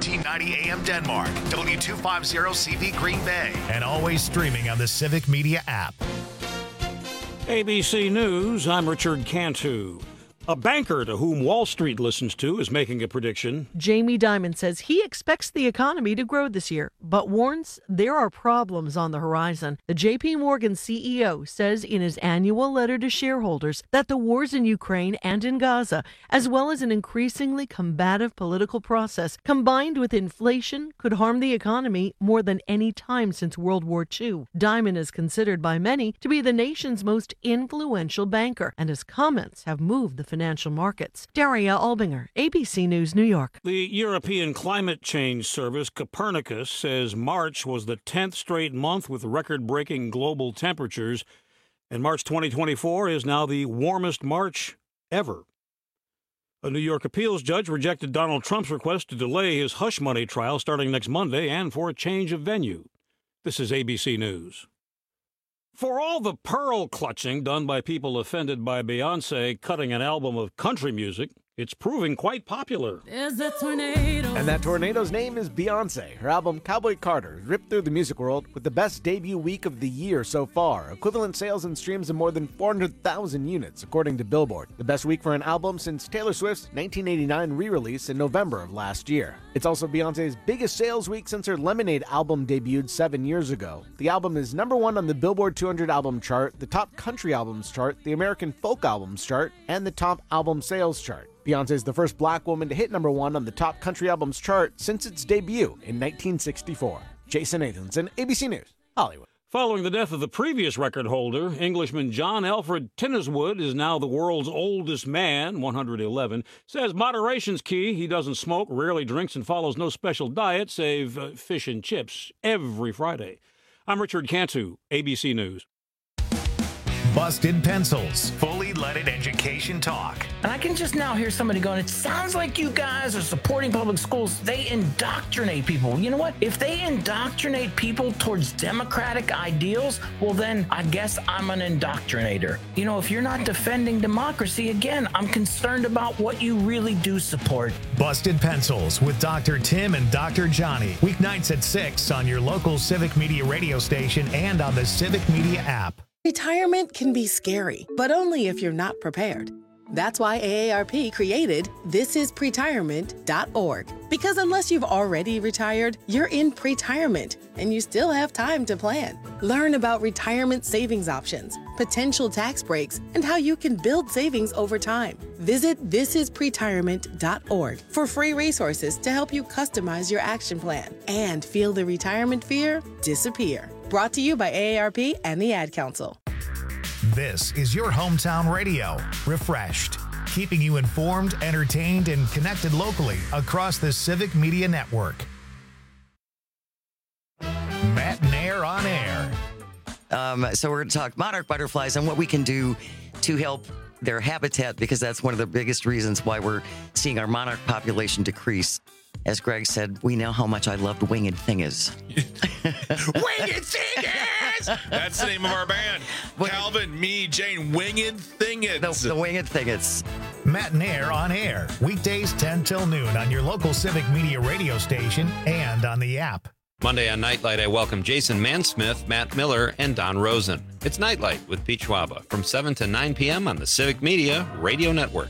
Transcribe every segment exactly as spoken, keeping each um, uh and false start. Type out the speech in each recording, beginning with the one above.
fourteen ninety A M Denmark, W two fifty C V Green Bay, and always streaming on the Civic Media app. A B C News, I'm Richard Cantu. A banker to whom Wall Street listens to is making a prediction. Jamie Dimon says he expects the economy to grow this year, but warns there are problems on the horizon. The J P Morgan C E O says in his annual letter to shareholders that the wars in Ukraine and in Gaza, as well as an increasingly combative political process, combined with inflation, could harm the economy more than any time since World War Two. Dimon is considered by many to be the nation's most influential banker, and his comments have moved the financial markets. Daria Albinger, A B C News, New York. The European Climate Change Service, Copernicus, says March was the tenth straight month with record-breaking global temperatures, and March twenty twenty-four is now the warmest March ever. A New York appeals judge rejected Donald Trump's request to delay his hush money trial starting next Monday and for a change of venue. This is A B C News. For all the pearl clutching done by people offended by Beyoncé cutting an album of country music, it's proving quite popular. There's a tornado. And that tornado's name is Beyoncé. Her album Cowboy Carter ripped through the music world with the best debut week of the year so far, equivalent sales and streams of more than four hundred thousand units, according to Billboard. The best week for an album since Taylor Swift's nineteen eighty-nine re-release in November of last year. It's also Beyoncé's biggest sales week since her Lemonade album debuted seven years ago. The album is number one on the Billboard two hundred album chart, the top country albums chart, the American folk albums chart, and the top album sales chart. Beyoncé is the first black woman to hit number one on the top country albums chart since its debut in nineteen sixty-four. Jason Nathanson, A B C News, Hollywood. Following the death of the previous record holder, Englishman John Alfred Tinniswood is now the world's oldest man, one hundred eleven. Says moderation's key. He doesn't smoke, rarely drinks, and follows no special diet save uh, fish and chips every Friday. I'm Richard Cantu, A B C News. Busted Pencils, fully leaded education talk. And I can just now hear somebody going, it sounds like you guys are supporting public schools. They indoctrinate people. You know what? If they indoctrinate people towards democratic ideals, well, then I guess I'm an indoctrinator. You know, if you're not defending democracy, again, I'm concerned about what you really do support. Busted Pencils with Doctor Tim and Doctor Johnny. Weeknights at six on your local Civic Media radio station and on the Civic Media app. Retirement can be scary, but only if you're not prepared. That's why A A R P created this is pretirement dot org. Because unless you've already retired, you're in pretirement, and you still have time to plan. Learn about retirement savings options, potential tax breaks, and how you can build savings over time. Visit this is pretirement dot org for free resources to help you customize your action plan and feel the retirement fear disappear. Brought to you by A A R P and the Ad Council. This is your hometown radio, refreshed, keeping you informed, entertained, and connected locally across the Civic Media Network. Matt Nair on air. Um, so we're going to talk monarch butterflies and what we can do to help their habitat, because that's one of the biggest reasons why we're seeing our monarch population decrease. As Greg said, we know how much I loved Winged Thingers. Winged Thingers! That's the name of our band. What? Calvin, me, Jane, Winged Thingers. The, the Winged Thingers. Matt Nair on air, weekdays ten till noon on your local Civic Media radio station and on the app. Monday on Nightlight, I welcome Jason Mansmith, Matt Miller, and Don Rosen. It's Nightlight with Pete Schwaba from seven to nine p.m. on the Civic Media Radio Network.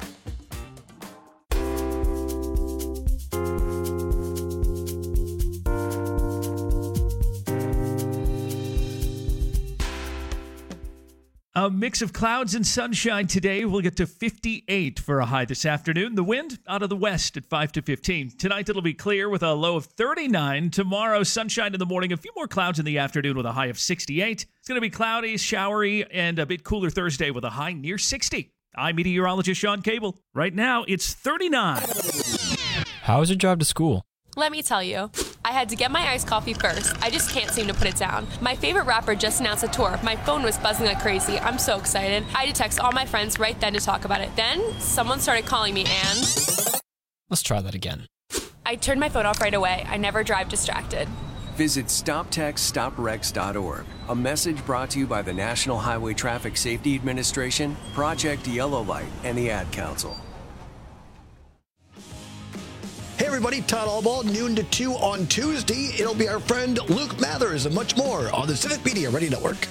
A mix of clouds and sunshine today. We'll get to fifty-eight for a high this afternoon. The wind out of the west at five to fifteen. Tonight it'll be clear with a low of thirty-nine. Tomorrow, sunshine in the morning. A few more clouds in the afternoon with a high of sixty-eight. It's going to be cloudy, showery, and a bit cooler Thursday with a high near sixty. I'm meteorologist Sean Cable. Right now, it's thirty-nine. How is your drive to school? Let me tell you, I had to get my iced coffee first. I just can't seem to put it down. My favorite rapper just announced a tour. My phone was buzzing like crazy. I'm so excited. I had to text all my friends right then to talk about it. Then someone started calling me and... Let's try that again. I turned my phone off right away. I never drive distracted. Visit stop text stop wrecks dot org. A message brought to you by the National Highway Traffic Safety Administration, Project Yellow Light, and the Ad Council. Hey, everybody. Todd Allball, noon to two on Tuesday. It'll be our friend Luke Mathers and much more on the Civic Media Radio Network.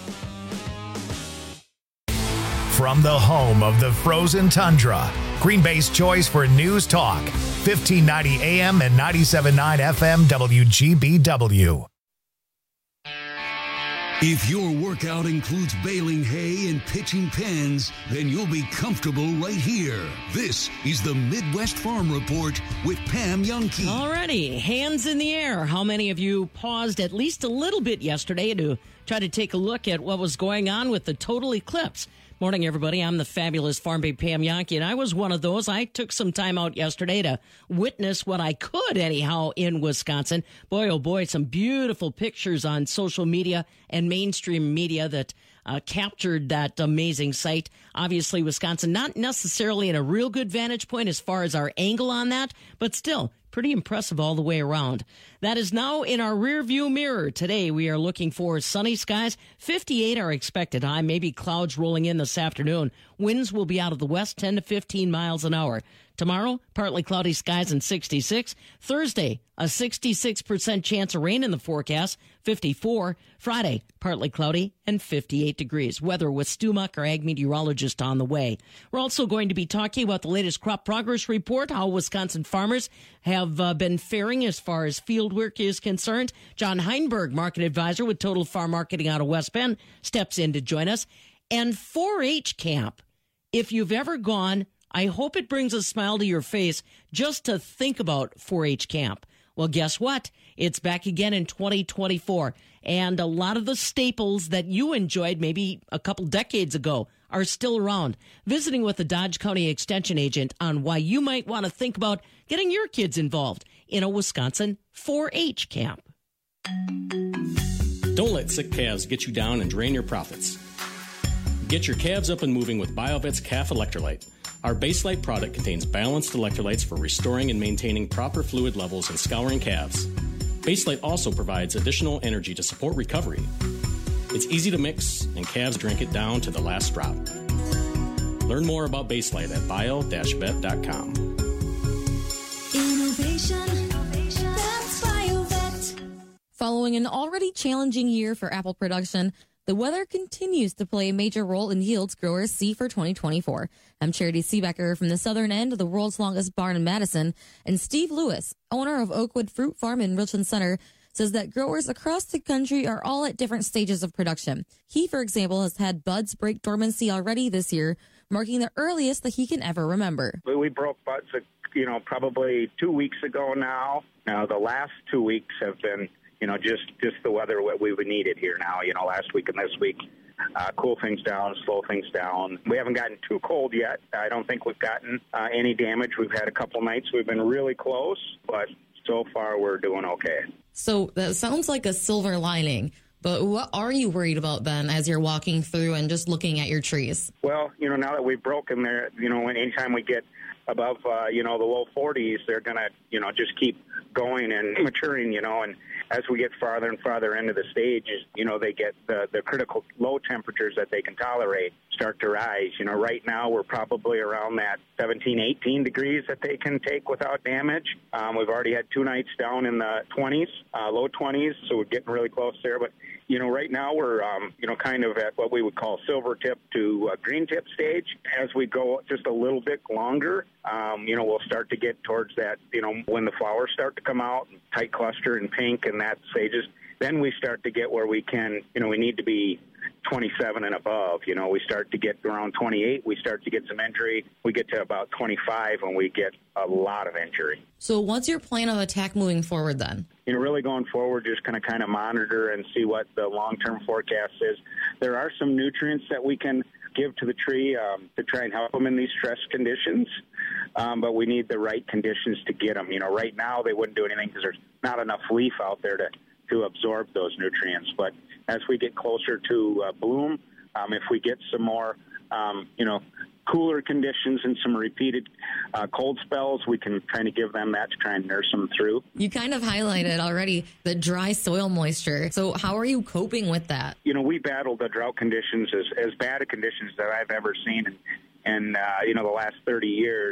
From the home of the frozen tundra, Green Bay's choice for news talk, fifteen ninety A M and ninety-seven point nine F M W G B W. If your workout includes baling hay and pitching pens, then you'll be comfortable right here. This is the Midwest Farm Report with Pam Youngkey. Alrighty, hands in the air. How many of you paused at least a little bit yesterday to try to take a look at what was going on with the total eclipse? Morning, everybody. I'm the fabulous Farm Babe Pam Youngkey, and I was one of those. I took some time out yesterday to witness what I could, anyhow, in Wisconsin. Boy, oh boy, some beautiful pictures on social media and mainstream media that uh, captured that amazing sight. Obviously, Wisconsin, not necessarily in a real good vantage point as far as our angle on that, but still pretty impressive all the way around. That is now in our rear view mirror. Today, we are looking for sunny skies. fifty-eight are expected high, maybe clouds rolling in this afternoon. Winds will be out of the west, ten to fifteen miles an hour. Tomorrow, partly cloudy skies and sixty-six. Thursday, a sixty-six percent chance of rain in the forecast, fifty-four. Friday, partly cloudy and fifty-eight degrees. Weather with Stu Muck, our ag meteorologist, on the way. We're also going to be talking about the latest crop progress report, how Wisconsin farmers have uh, been faring as far as field work is concerned. John Heinberg, market advisor with Total Farm Marketing out of West Bend, steps in to join us. And four H camp, if you've ever gone, I hope it brings a smile to your face just to think about four H camp. Well, guess what? It's back again in twenty twenty-four. And a lot of the staples that you enjoyed maybe a couple decades ago are still around. Visiting with the Dodge County Extension agent on why you might want to think about getting your kids involved in a Wisconsin four H camp. Don't let sick calves get you down and drain your profits. Get your calves up and moving with BioVet's Calf Electrolyte. Our Baselight product contains balanced electrolytes for restoring and maintaining proper fluid levels and scouring calves. Baselight also provides additional energy to support recovery. It's easy to mix, and calves drink it down to the last drop. Learn more about Baselight at bio dash vet dot com. Innovation. That's BioVet. Following an already challenging year for apple production, the weather continues to play a major role in yields growers see for twenty twenty-four. I'm Charity Seebecker from the southern end of the world's longest barn in Madison, and Steve Lewis, owner of Oakwood Fruit Farm in Richland Center, says that growers across the country are all at different stages of production. He, for example, has had buds break dormancy already this year, marking the earliest that he can ever remember. We broke buds, you know, probably two weeks ago now. Now, the last two weeks have been You know, just, just the weather what we would needed here now, you know, last week and this week. Uh, cool things down, slow things down. We haven't gotten too cold yet. I don't think we've gotten uh, any damage. We've had a couple nights we've been really close, but so far we're doing okay. So that sounds like a silver lining. But what are you worried about then as you're walking through and just looking at your trees? Well, you know, now that we've broken there, you know, anytime we get above, uh, you know, the low forties, they're going to, you know, just keep going and maturing, you know, and as we get farther and farther into the stage, you know, they get the, the critical low temperatures that they can tolerate start to rise. You know, right now we're probably around that seventeen, eighteen degrees that they can take without damage. Um, we've already had two nights down in the twenties, uh, low twenties, so we're getting really close there. But, you know, right now we're, um, you know, kind of at what we would call silver tip to uh, green tip stage. As we go just a little bit longer, um, you know, we'll start to get towards that, you know, when the flowers start to come out, tight cluster and pink and that stages, then we start to get where we can, you know, we need to be twenty-seven and above. You know, we start to get around twenty-eight, we start to get some injury. We get to about twenty-five and we get a lot of injury. So what's your plan of attack moving forward then? You know, really going forward, just going to kind of monitor and see what the long-term forecast is. There are some nutrients that we can give to the tree um, to try and help them in these stress conditions, um, but we need the right conditions to get them. You know, right now they wouldn't do anything because there's not enough leaf out there to, to absorb those nutrients. But as we get closer to uh, bloom, um, if we get some more, um, you know, cooler conditions and some repeated uh, cold spells, we can kind of give them that to try and nurse them through. You kind of highlighted already the dry soil moisture. So how are you coping with that? You know, we battled the drought conditions as, as bad a conditions that I've ever seen in, in uh, you know, the last thirty years.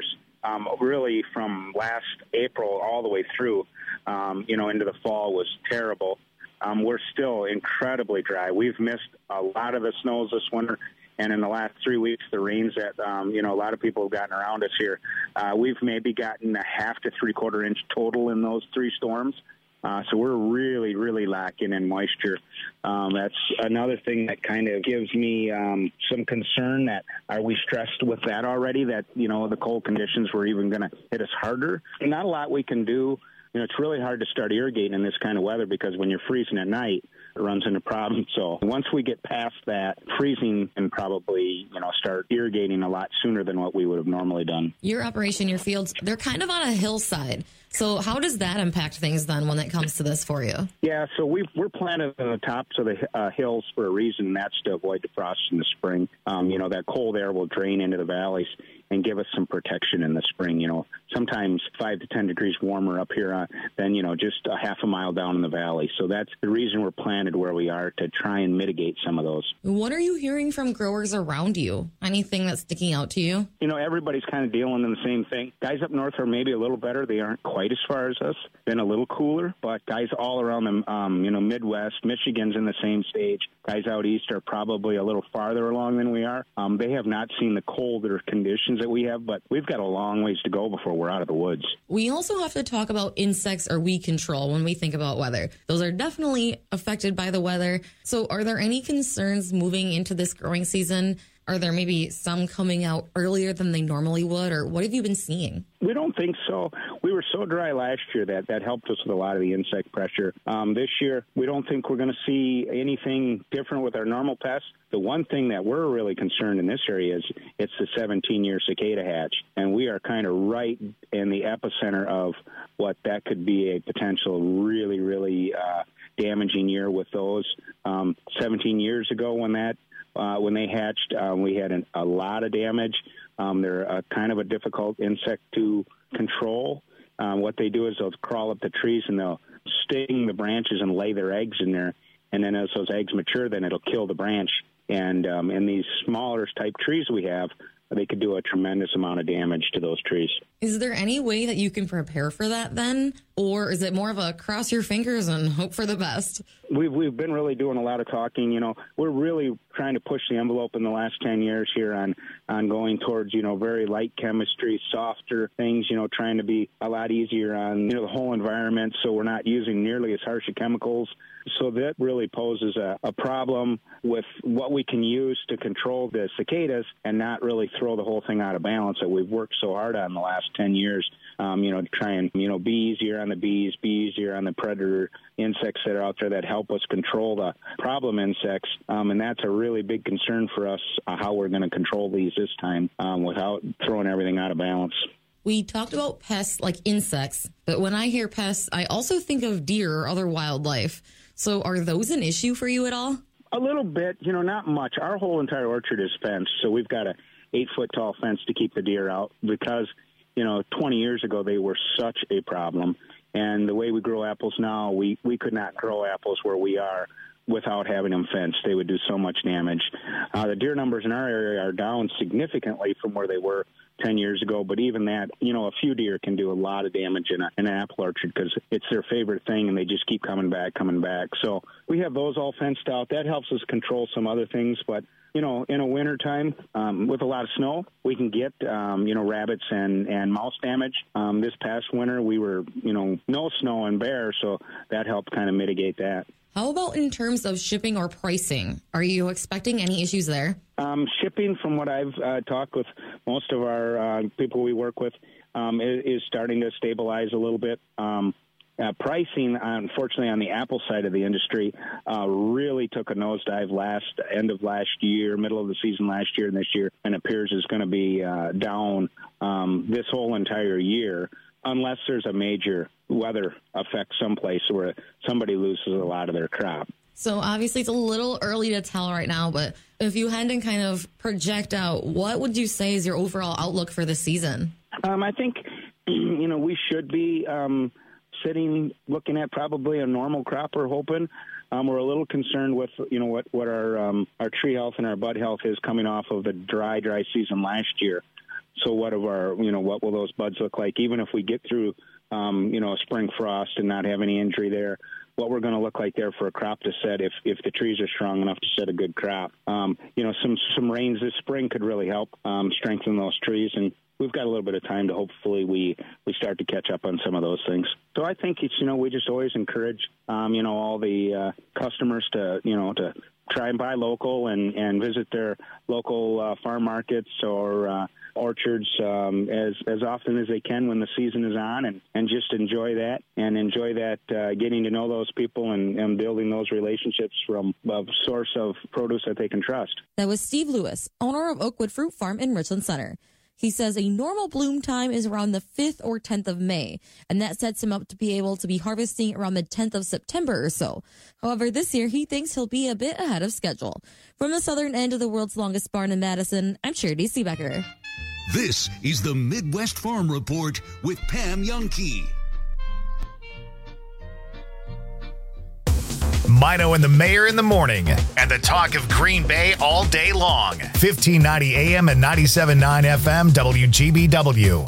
um, really from last April all the way through, um, you know, into the fall was terrible. Um, we're still incredibly dry. We've missed a lot of the snows this winter. And in the last three weeks, the rains that, um, you know, a lot of people have gotten around us here, uh, we've maybe gotten a half to three-quarter inch total in those three storms. Uh, so we're really, really lacking in moisture. Um, that's another thing that kind of gives me um, some concern that are we stressed with that already, that, you know, the cold conditions were even going to hit us harder. Not a lot we can do. You know, it's really hard to start irrigating in this kind of weather because when you're freezing at night, it runs into problems. So once we get past that freezing, and probably, you know, start irrigating a lot sooner than what we would have normally done. Your operation, your fields, they're kind of on a hillside. So how does that impact things then when it comes to this for you? Yeah, so we've, we're planted on the tops of the uh, hills for a reason, and that's to avoid the frost in the spring. Um, you know, that cold air will drain into the valleys and give us some protection in the spring. You know, sometimes five to ten degrees warmer up here uh, than, you know, just a half a mile down in the valley. So that's the reason we're planted where we are, to try and mitigate some of those. What are you hearing from growers around you? Anything that's sticking out to you? You know, everybody's kind of dealing in the same thing. Guys up north are maybe a little better. They aren't quite as far as us. Been a little cooler, but guys all around the, um, you know, Midwest, Michigan's in the same stage. Guys out east are probably a little farther along than we are. Um, they have not seen the colder conditions that we have, but we've got a long ways to go before we're out of the woods. We also have to talk about insects or weed control when we think about weather. Those are definitely affected by the weather. So are there any concerns moving into this growing season? Are there maybe some coming out earlier than they normally would, or what have you been seeing? We don't think so. We were so dry last year that that helped us with a lot of the insect pressure. Um, this year, we don't think we're going to see anything different with our normal pests. The one thing that we're really concerned in this area is it's the seventeen-year cicada hatch, and we are kind of right in the epicenter of what that could be a potential really, really uh, damaging year with those. Um, seventeen years ago when that Uh, when they hatched, uh, we had an, a lot of damage. Um, they're a, kind of a difficult insect to control. Um, what they do is they'll crawl up the trees and they'll sting the branches and lay their eggs in there. And then as those eggs mature, then it'll kill the branch. And um, in these smaller type trees we have, they could do a tremendous amount of damage to those trees. Is there any way that you can prepare for that then? Or is it more of a cross your fingers and hope for the best? We've, we've been really doing a lot of talking. You know, we're really trying to push the envelope in the last ten years here on, on going towards, you know, very light chemistry, softer things, you know, trying to be a lot easier on, you know, the whole environment, so we're not using nearly as harsh of chemicals. So that really poses a, a problem with what we can use to control the cicadas and not really throw the whole thing out of balance that we've worked so hard on the last ten years, um, you know, to try and, you know, be easier on the bees, be easier on the predator insects that are out there that help us control the problem insects. Um, and that's a really big concern for us, uh, how we're going to control these this time um, without throwing everything out of balance. We talked about pests like insects, but when I hear pests, I also think of deer or other wildlife. So are those an issue for you at all? A little bit, you know, not much. Our whole entire orchard is fenced, so we've got a eight-foot-tall fence to keep the deer out because, you know, twenty years ago they were such a problem. And the way we grow apples now, we, we could not grow apples where we are without having them fenced. They would do so much damage. Uh, the deer numbers in our area are down significantly from where they were ten years ago, but even that, you know, a few deer can do a lot of damage in, a, in an apple orchard because it's their favorite thing and they just keep coming back, coming back. So we have those all fenced out. That helps us control some other things, but you know, in a wintertime um, with a lot of snow, we can get, um, you know, rabbits and, and mouse damage. Um, this past winter, we were, you know, no snow and bare, so that helped kind of mitigate that. How about in terms of shipping or pricing? Are you expecting any issues there? Um, shipping, from what I've uh, talked with most of our uh, people we work with, um, is, is starting to stabilize a little bit. Um, Uh, pricing, unfortunately, on the apple side of the industry uh, really took a nosedive last end of last year, middle of the season last year and this year, and appears is going to be uh, down um, this whole entire year unless there's a major weather effect someplace where somebody loses a lot of their crop. So obviously it's a little early to tell right now, but if you had to kind of project out, what would you say is your overall outlook for the season? Um, I think, you know, we should be um, – sitting, looking at probably a normal crop, we're hoping. Um, we're a little concerned with, you know, what, what our um, our tree health and our bud health is coming off of the dry, dry season last year. so what of our, you know, what will those buds look like? Even if we get through, um, you know, a spring frost and not have any injury there, what we're going to look like there for a crop to set if, if the trees are strong enough to set a good crop. Um, you know, some, some rains this spring could really help um, strengthen those trees, and we've got a little bit of time to hopefully we, we start to catch up on some of those things. So I think it's, you know, we just always encourage, um, you know, all the uh, customers to, you know, to try and buy local and, and visit their local uh, farm markets or uh, orchards um, as as often as they can when the season is on, and, and just enjoy that and enjoy that uh, getting to know those people and, and building those relationships from a source of produce that they can trust. That was Steve Lewis, owner of Oakwood Fruit Farm in Richland Center. He says a normal bloom time is around the fifth or tenth of May, and that sets him up to be able to be harvesting around the tenth of September or so. However, this year he thinks he'll be a bit ahead of schedule. From the southern end of the world's longest barn in Madison, I'm Charity Seebecker. This is the Midwest Farm Report with Pam Jahnke. Mino and the Mayor in the morning, and the talk of Green Bay all day long. fifteen ninety A M and ninety-seven point nine F M W G B W.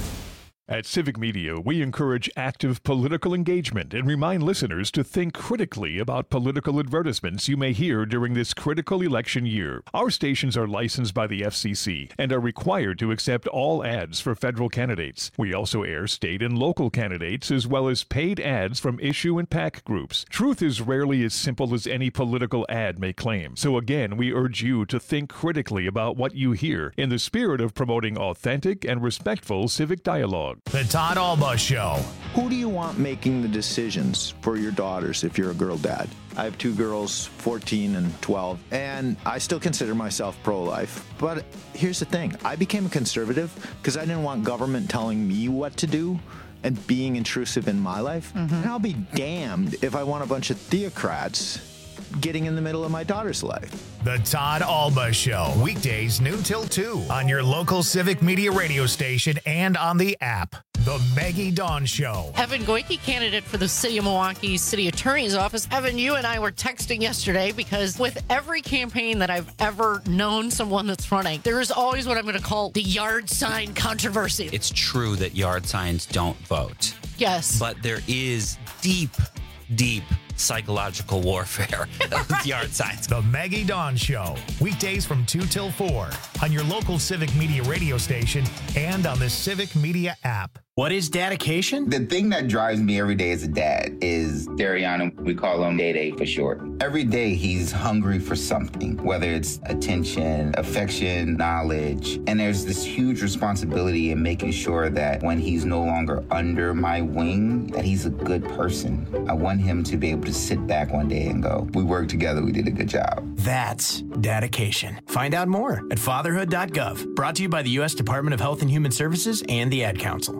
At Civic Media, we encourage active political engagement and remind listeners to think critically about political advertisements you may hear during this critical election year. Our stations are licensed by the F C C and are required to accept all ads for federal candidates. We also air state and local candidates as well as paid ads from issue and PAC groups. Truth is rarely as simple as any political ad may claim. So again, we urge you to think critically about what you hear in the spirit of promoting authentic and respectful civic dialogue. The Todd Alba Show. Who do you want making the decisions for your daughters if you're a girl dad? I have two girls, fourteen and twelve, and I still consider myself pro-life. But here's the thing. I became a conservative because I didn't want government telling me what to do and being intrusive in my life. Mm-hmm. And I'll be damned if I want a bunch of theocrats getting in the middle of my daughter's life. The Todd Alba Show, weekdays noon till two on your local Civic Media radio station and on the app. The Maggie Dawn Show. Evan Goyke, candidate for the City of Milwaukee City Attorney's Office. Evan, you and I were texting yesterday because with every campaign that I've ever known someone that's running, there is always what I'm going to call the yard sign controversy. It's true that yard signs don't vote. Yes. But there is deep, deep psychological warfare with yard signs. The Maggie Dawn Show, weekdays from two till four on your local Civic Media radio station and on the Civic Media app. What is dedication? The thing that drives me every day as a dad is Dariana. We call him Day Day for short. Every day he's hungry for something, whether it's attention, affection, knowledge. And there's this huge responsibility in making sure that when he's no longer under my wing, that he's a good person. I want him to be able to sit back one day and go, we worked together, we did a good job. That's dedication. Find out more at fatherhood dot gov. Brought to you by the U S Department of Health and Human Services and the Ad Council.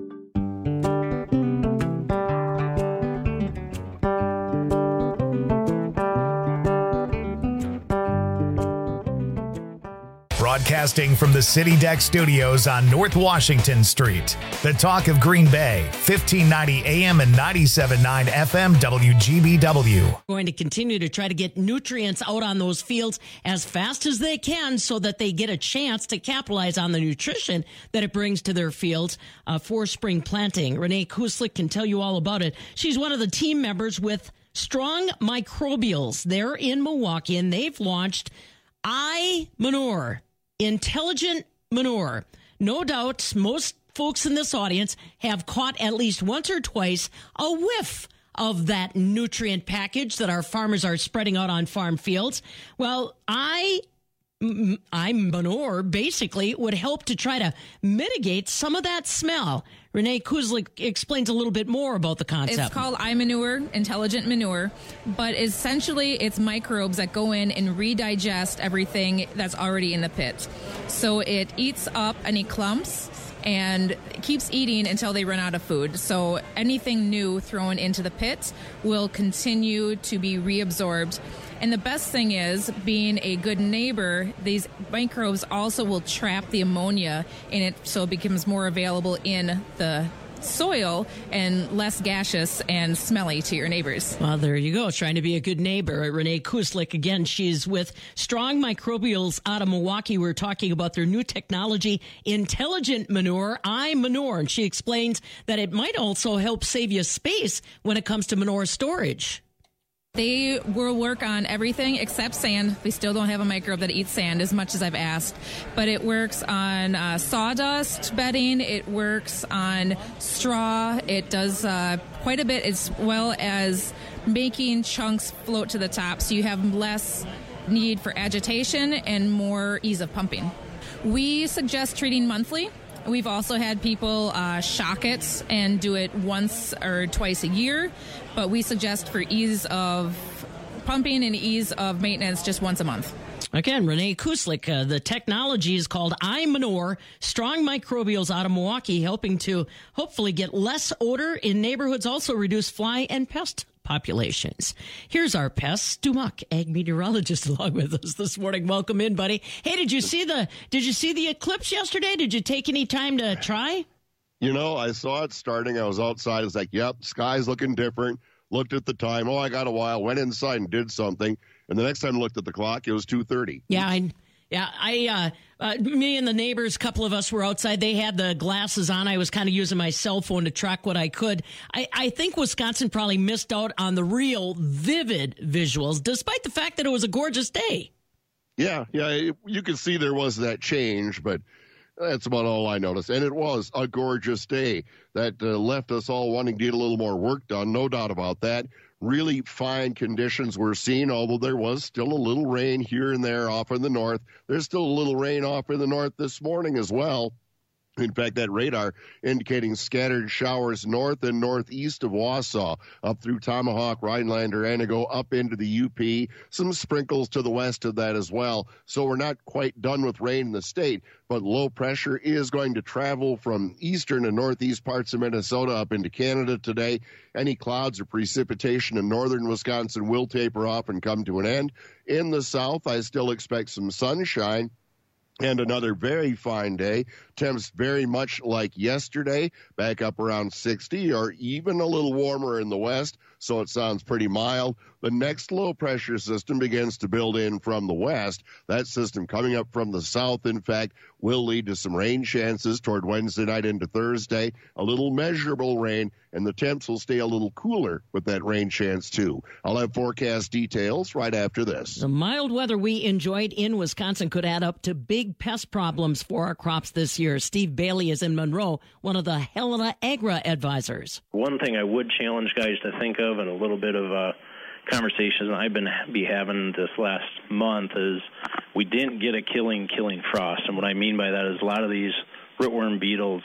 Broadcasting from the City Deck Studios on North Washington Street. The talk of Green Bay, fifteen ninety A M and ninety-seven point nine F M W G B W. Going to continue to try to get nutrients out on those fields as fast as they can so that they get a chance to capitalize on the nutrition that it brings to their fields uh, for spring planting. Renee Kuslik can tell you all about it. She's one of the team members with Strong Microbials. They're in Milwaukee, and they've launched iManure. Intelligent manure. No doubt most folks in this audience have caught at least once or twice a whiff of that nutrient package that our farmers are spreading out on farm fields. Well, I iManure basically would help to try to mitigate some of that smell. Renee Kuslik explains a little bit more about the concept. It's called iManure, Intelligent Manure, but essentially it's microbes that go in and redigest everything that's already in the pit. So it eats up any clumps and keeps eating until they run out of food. So anything new thrown into the pit will continue to be reabsorbed. And the best thing is, being a good neighbor, these microbes also will trap the ammonia in it so it becomes more available in the soil and less gaseous and smelly to your neighbors. Well, there you go. Trying to be a good neighbor. Renee Kuslik, again, she's with Strong Microbials out of Milwaukee. We're talking about their new technology, Intelligent Manure, iManure. And she explains that it might also help save you space when it comes to manure storage. They will work on everything except sand. We still don't have a microbe that eats sand as much as I've asked. But it works on uh, sawdust bedding. It works on straw. It does uh, quite a bit, as well as making chunks float to the top. So you have less need for agitation and more ease of pumping. We suggest treating monthly. We've also had people uh, shock it and do it once or twice a year, but we suggest for ease of pumping and ease of maintenance just once a month. Again, Renee Kuslik, uh, the technology is called iManure, Strong Microbials out of Milwaukee, helping to hopefully get less odor in neighborhoods, also reduce fly and pest populations. Here's our pest, Stu Muck, ag meteorologist, along with us this morning. Welcome in, buddy. Hey, did you see the did you see the eclipse yesterday? Did you take any time to try? You know, I saw it starting. I was outside. I was like, yep, sky's looking different. Looked at the time. Oh, I got a while. Went inside and did something. And the next time I looked at the clock, it was two thirty. Yeah, I Yeah, I, uh, uh, me and the neighbors, a couple of us were outside. They had the glasses on. I was kind of using my cell phone to track what I could. I, I think Wisconsin probably missed out on the real vivid visuals, despite the fact that it was a gorgeous day. Yeah, yeah, it, you could see there was that change, but that's about all I noticed. And it was a gorgeous day that uh, left us all wanting to get a little more work done, no doubt about that. Really fine conditions we're seeing, although there was still a little rain here and there off in the north. There's still a little rain off in the north this morning as well. In fact, that radar indicating scattered showers north and northeast of Wausau, up through Tomahawk, Rhinelander, Anago, up into the U P. Some sprinkles to the west of that as well. So we're not quite done with rain in the state, but low pressure is going to travel from eastern and northeast parts of Minnesota up into Canada today. Any clouds or precipitation in northern Wisconsin will taper off and come to an end. In the south, I still expect some sunshine and another very fine day. Temps very much like yesterday, back up around sixty, or even a little warmer in the west, so it sounds pretty mild. The next low-pressure system begins to build in from the west. That system coming up from the south, in fact, will lead to some rain chances toward Wednesday night into Thursday. A little measurable rain, and the temps will stay a little cooler with that rain chance, too. I'll have forecast details right after this. The mild weather we enjoyed in Wisconsin could add up to big pest problems for our crops this year. Steve Bailey is in Monroe, one of the Helena Agra advisors. One thing I would challenge guys to think of, and a little bit of uh, conversations I've been be having this last month, is we didn't get a killing, killing frost. And what I mean by that is a lot of these rootworm beetles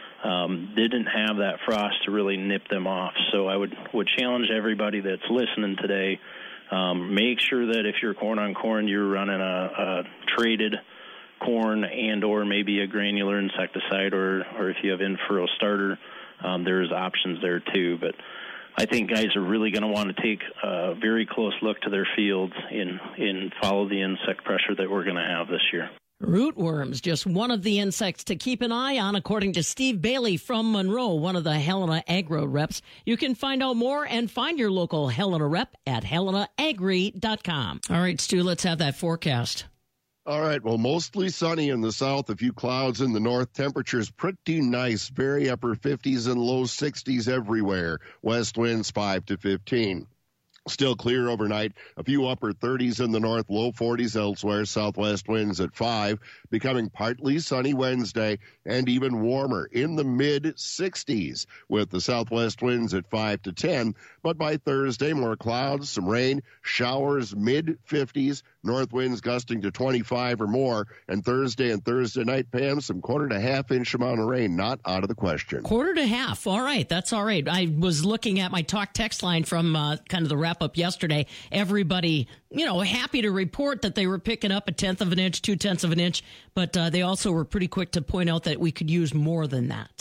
um, didn't have that frost to really nip them off. So I would, would challenge everybody that's listening today, um, make sure that if you're corn on corn, you're running a, a traded corn and or maybe a granular insecticide, or, or if you have in-furrow starter, um, there's options there too. But I think guys are really going to want to take a very close look to their fields and, and follow the insect pressure that we're going to have this year. Rootworms, just one of the insects to keep an eye on, according to Steve Bailey from Monroe, one of the Helena Agro reps. You can find out more and find your local Helena rep at helena agri dot com. All right, Stu, let's have that forecast. All right, well, mostly sunny in the south, a few clouds in the north. Temperatures pretty nice, very upper fifties and low sixties everywhere. West winds five to fifteen. Still clear overnight. A few upper thirties in the north, low forties elsewhere. Southwest winds at five. Becoming partly sunny Wednesday and even warmer in the mid sixties with the southwest winds at five to ten. But by Thursday, more clouds, some rain, showers mid fifties. North winds gusting to twenty-five or more. And Thursday and Thursday night, Pam, some quarter to half inch amount of rain, not out of the question. Quarter to half. All right. That's all right. I was looking at my talk text line from uh, kind of the wrap up yesterday. Everybody, you know, happy to report that they were picking up a tenth of an inch, two tenths of an inch. But uh, they also were pretty quick to point out that we could use more than that.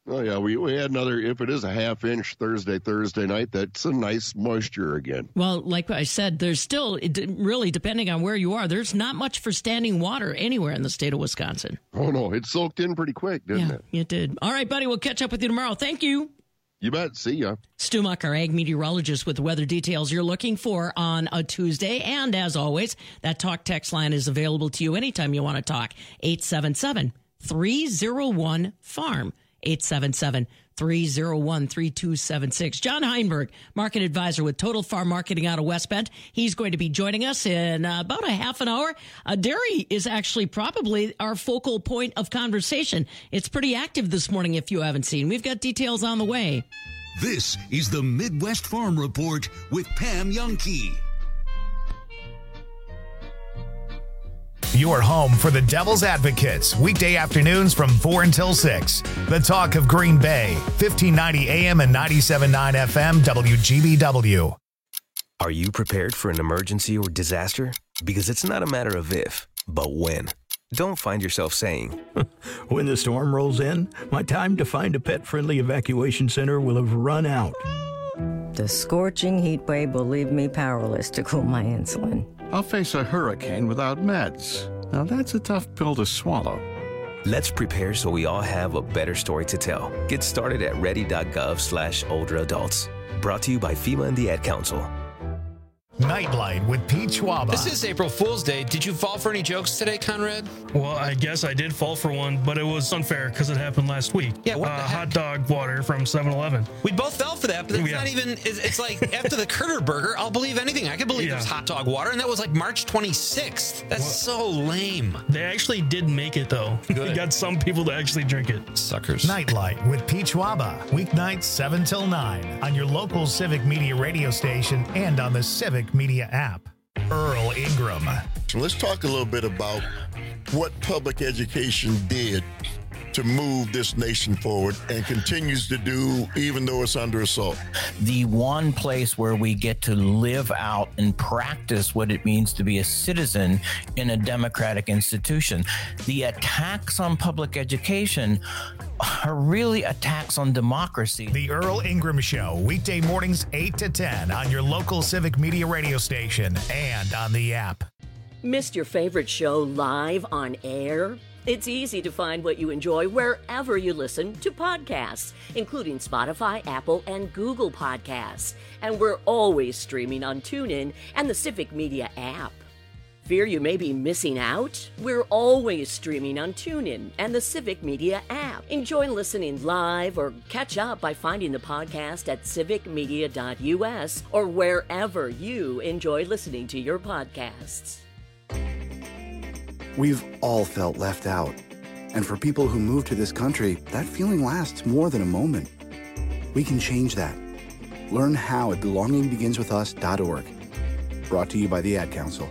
Oh, yeah, we, we had another, if it is a half inch Thursday, Thursday night, that's a nice moisture again. Well, like I said, there's still, really, depending on where you are, there's not much for standing water anywhere in the state of Wisconsin. Oh, no, it soaked in pretty quick, didn't yeah, it? it did. All right, buddy, we'll catch up with you tomorrow. Thank you. You bet. See ya. Stu Muck, our ag meteorologist, with the weather details you're looking for on a Tuesday. And as always, that talk text line is available to you anytime you want to talk. eight seven seven, three oh one, farm. eight seven seven, three oh one, three two seven six. John Heinberg, market advisor with Total Farm Marketing out of West Bend. He's going to be joining us in uh, about a half an hour. Uh, dairy is actually probably our focal point of conversation. It's pretty active this morning if you haven't seen. We've got details on the way. This is the Midwest Farm Report with Pam Youngkey. Your home for the Devil's Advocates, weekday afternoons from four until six. The talk of Green Bay, fifteen ninety A M and ninety-seven point nine F M, W G B W. Are you prepared for an emergency or disaster? Because it's not a matter of if, but when. Don't find yourself saying, when the storm rolls in, my time to find a pet-friendly evacuation center will have run out. The scorching heat wave will leave me powerless to cool my insulin. I'll face a hurricane without meds. Now that's a tough pill to swallow. Let's prepare so we all have a better story to tell. Get started at ready.gov slash older adults. Brought to you by FEMA and the Ad Council. Nightlight with Pete Schwaba. This is April Fool's Day. Did you fall for any jokes today, Conrad? Well, I guess I did fall for one, but it was unfair because it happened last week. Yeah, what uh, the heck? Hot dog water from seven eleven. We both fell for that, but it's Yeah. not even, it's, it's like after the Critter Burger, I'll believe anything. I could believe Yeah. it was hot dog water, and that was like March twenty-sixth. That's so lame. They actually did make it, though. They got some people to actually drink it. Suckers. Nightlight with Pete Schwaba. Weeknights seven till nine on your local Civic Media radio station and on the Civic Media app. Earl Ingram. So let's talk a little bit about what public education did to move this nation forward and continues to do even though it's under assault. The one place where we get to live out and practice what it means to be a citizen in a democratic institution. The attacks on public education are really attacks on democracy. The Earl Ingram Show, weekday mornings eight to ten on your local Civic Media radio station and on the app. Missed your favorite show live on air? It's easy to find what you enjoy wherever you listen to podcasts, including Spotify, Apple, and Google Podcasts. And we're always streaming on TuneIn and the Civic Media app. Fear you may be missing out? We're always streaming on TuneIn and the Civic Media app. Enjoy listening live or catch up by finding the podcast at civic media dot U S or wherever you enjoy listening to your podcasts. We've all felt left out. And for people who move to this country, that feeling lasts more than a moment. We can change that. Learn how at belonging begins with us dot org. Brought to you by the Ad Council.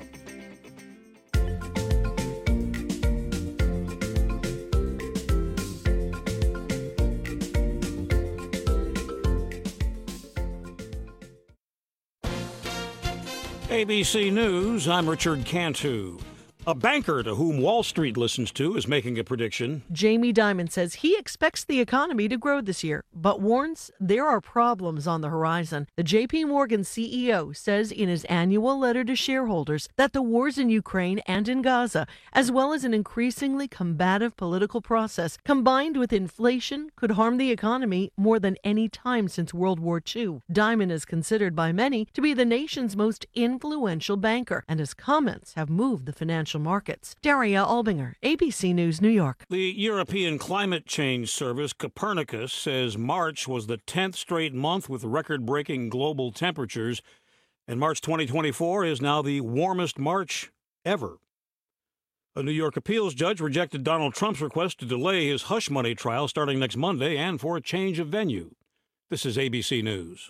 A B C News, I'm Richard Cantu. A banker to whom Wall Street listens to is making a prediction. Jamie Dimon says he expects the economy to grow this year, but warns there are problems on the horizon. The J P Morgan C E O says in his annual letter to shareholders that the wars in Ukraine and in Gaza, as well as an increasingly combative political process, combined with inflation, could harm the economy more than any time since World War Two. Dimon is considered by many to be the nation's most influential banker, and his comments have moved the financial markets. Daria Albinger, A B C News, New York. The European Climate Change Service, Copernicus, says March was the tenth straight month with record-breaking global temperatures, and March twenty twenty-four is now the warmest March ever. A New York appeals judge rejected Donald Trump's request to delay his hush money trial starting next Monday and for a change of venue. This is A B C News.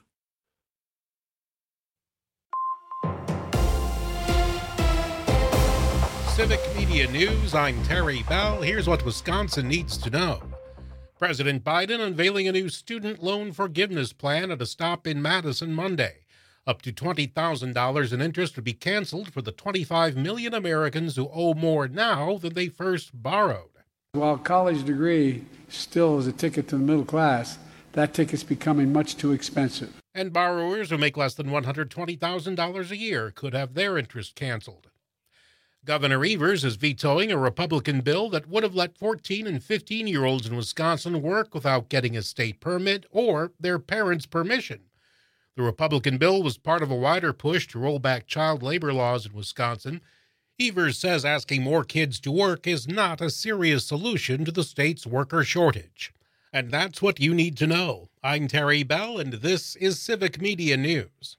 Civic Media News, I'm Terry Bell. Here's what Wisconsin needs to know. President Biden unveiling a new student loan forgiveness plan at a stop in Madison Monday. Up to twenty thousand dollars in interest would be canceled for the twenty-five million Americans who owe more now than they first borrowed. While college degree still is a ticket to the middle class, that ticket's becoming much too expensive. And borrowers who make less than one hundred twenty thousand dollars a year could have their interest canceled. Governor Evers is vetoing a Republican bill that would have let fourteen and fifteen-year-olds in Wisconsin work without getting a state permit or their parents' permission. The Republican bill was part of a wider push to roll back child labor laws in Wisconsin. Evers says asking more kids to work is not a serious solution to the state's worker shortage. And that's what you need to know. I'm Terry Bell, and this is Civic Media News.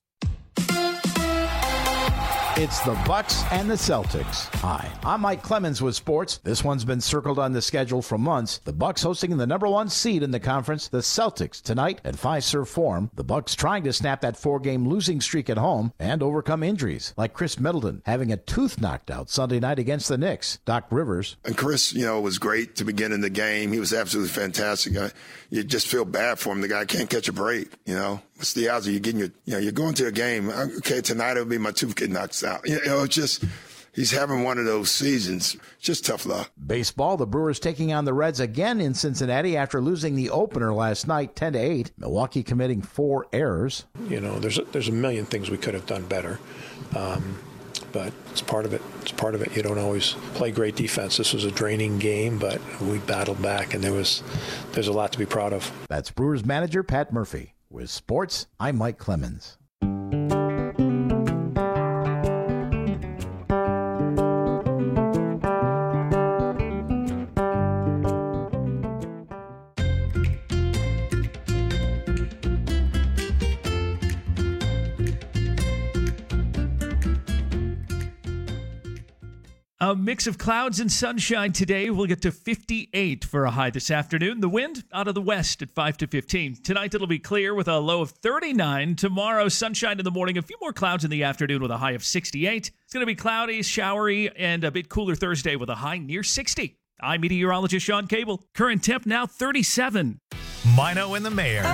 It's the Bucks and the Celtics. Hi, I'm Mike Clemens with sports. This one's been circled on the schedule for months. The Bucks hosting the number one seed in the conference, the Celtics, tonight at Fiserv Forum. The Bucks trying to snap that four-game losing streak at home and overcome injuries, like Chris Middleton having a tooth knocked out Sunday night against the Knicks. Doc Rivers. And Chris, you know, was great to begin in the game. He was absolutely fantastic. I, you just feel bad for him. The guy can't catch a break, you know. What's the odds of you getting your, you know, you're going to a game, okay, tonight it'll be my tooth getting knocked out. You know, it's just, he's having one of those seasons. Just tough luck. Baseball, the Brewers taking on the Reds again in Cincinnati after losing the opener last night, ten to eight. Milwaukee committing four errors. You know, there's a, there's a million things we could have done better. Um, but it's part of it. It's part of it. You don't always play great defense. This was a draining game, but we battled back, and there was there's a lot to be proud of. That's Brewers manager Pat Murphy. With sports, I'm Mike Clemens. A mix of clouds and sunshine today. We'll get to fifty-eight for a high this afternoon. The wind out of the west at five to fifteen. Tonight it'll be clear with a low of thirty-nine. Tomorrow, sunshine in the morning, a few more clouds in the afternoon with a high of sixty-eight. It's going to be cloudy, showery, and a bit cooler Thursday with a high near sixty. I'm meteorologist Sean Cable. Current temp now thirty-seven. Mino and the Mayor.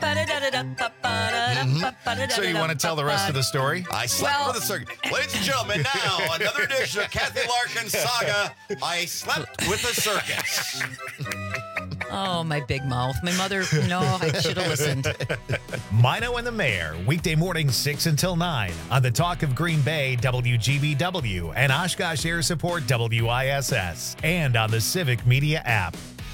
Mm-hmm. So you want to tell the rest of the story? I slept Well- with a circus. Ladies and gentlemen, now another edition of Kathy Larkin's saga. I slept with a circus. Oh, my big mouth. My mother, no, I should have listened. Mino and the Mayor, weekday mornings six until nine on the Talk of Green Bay, W G B W, and Oshkosh Air Support, W I S S, and on the Civic Media app.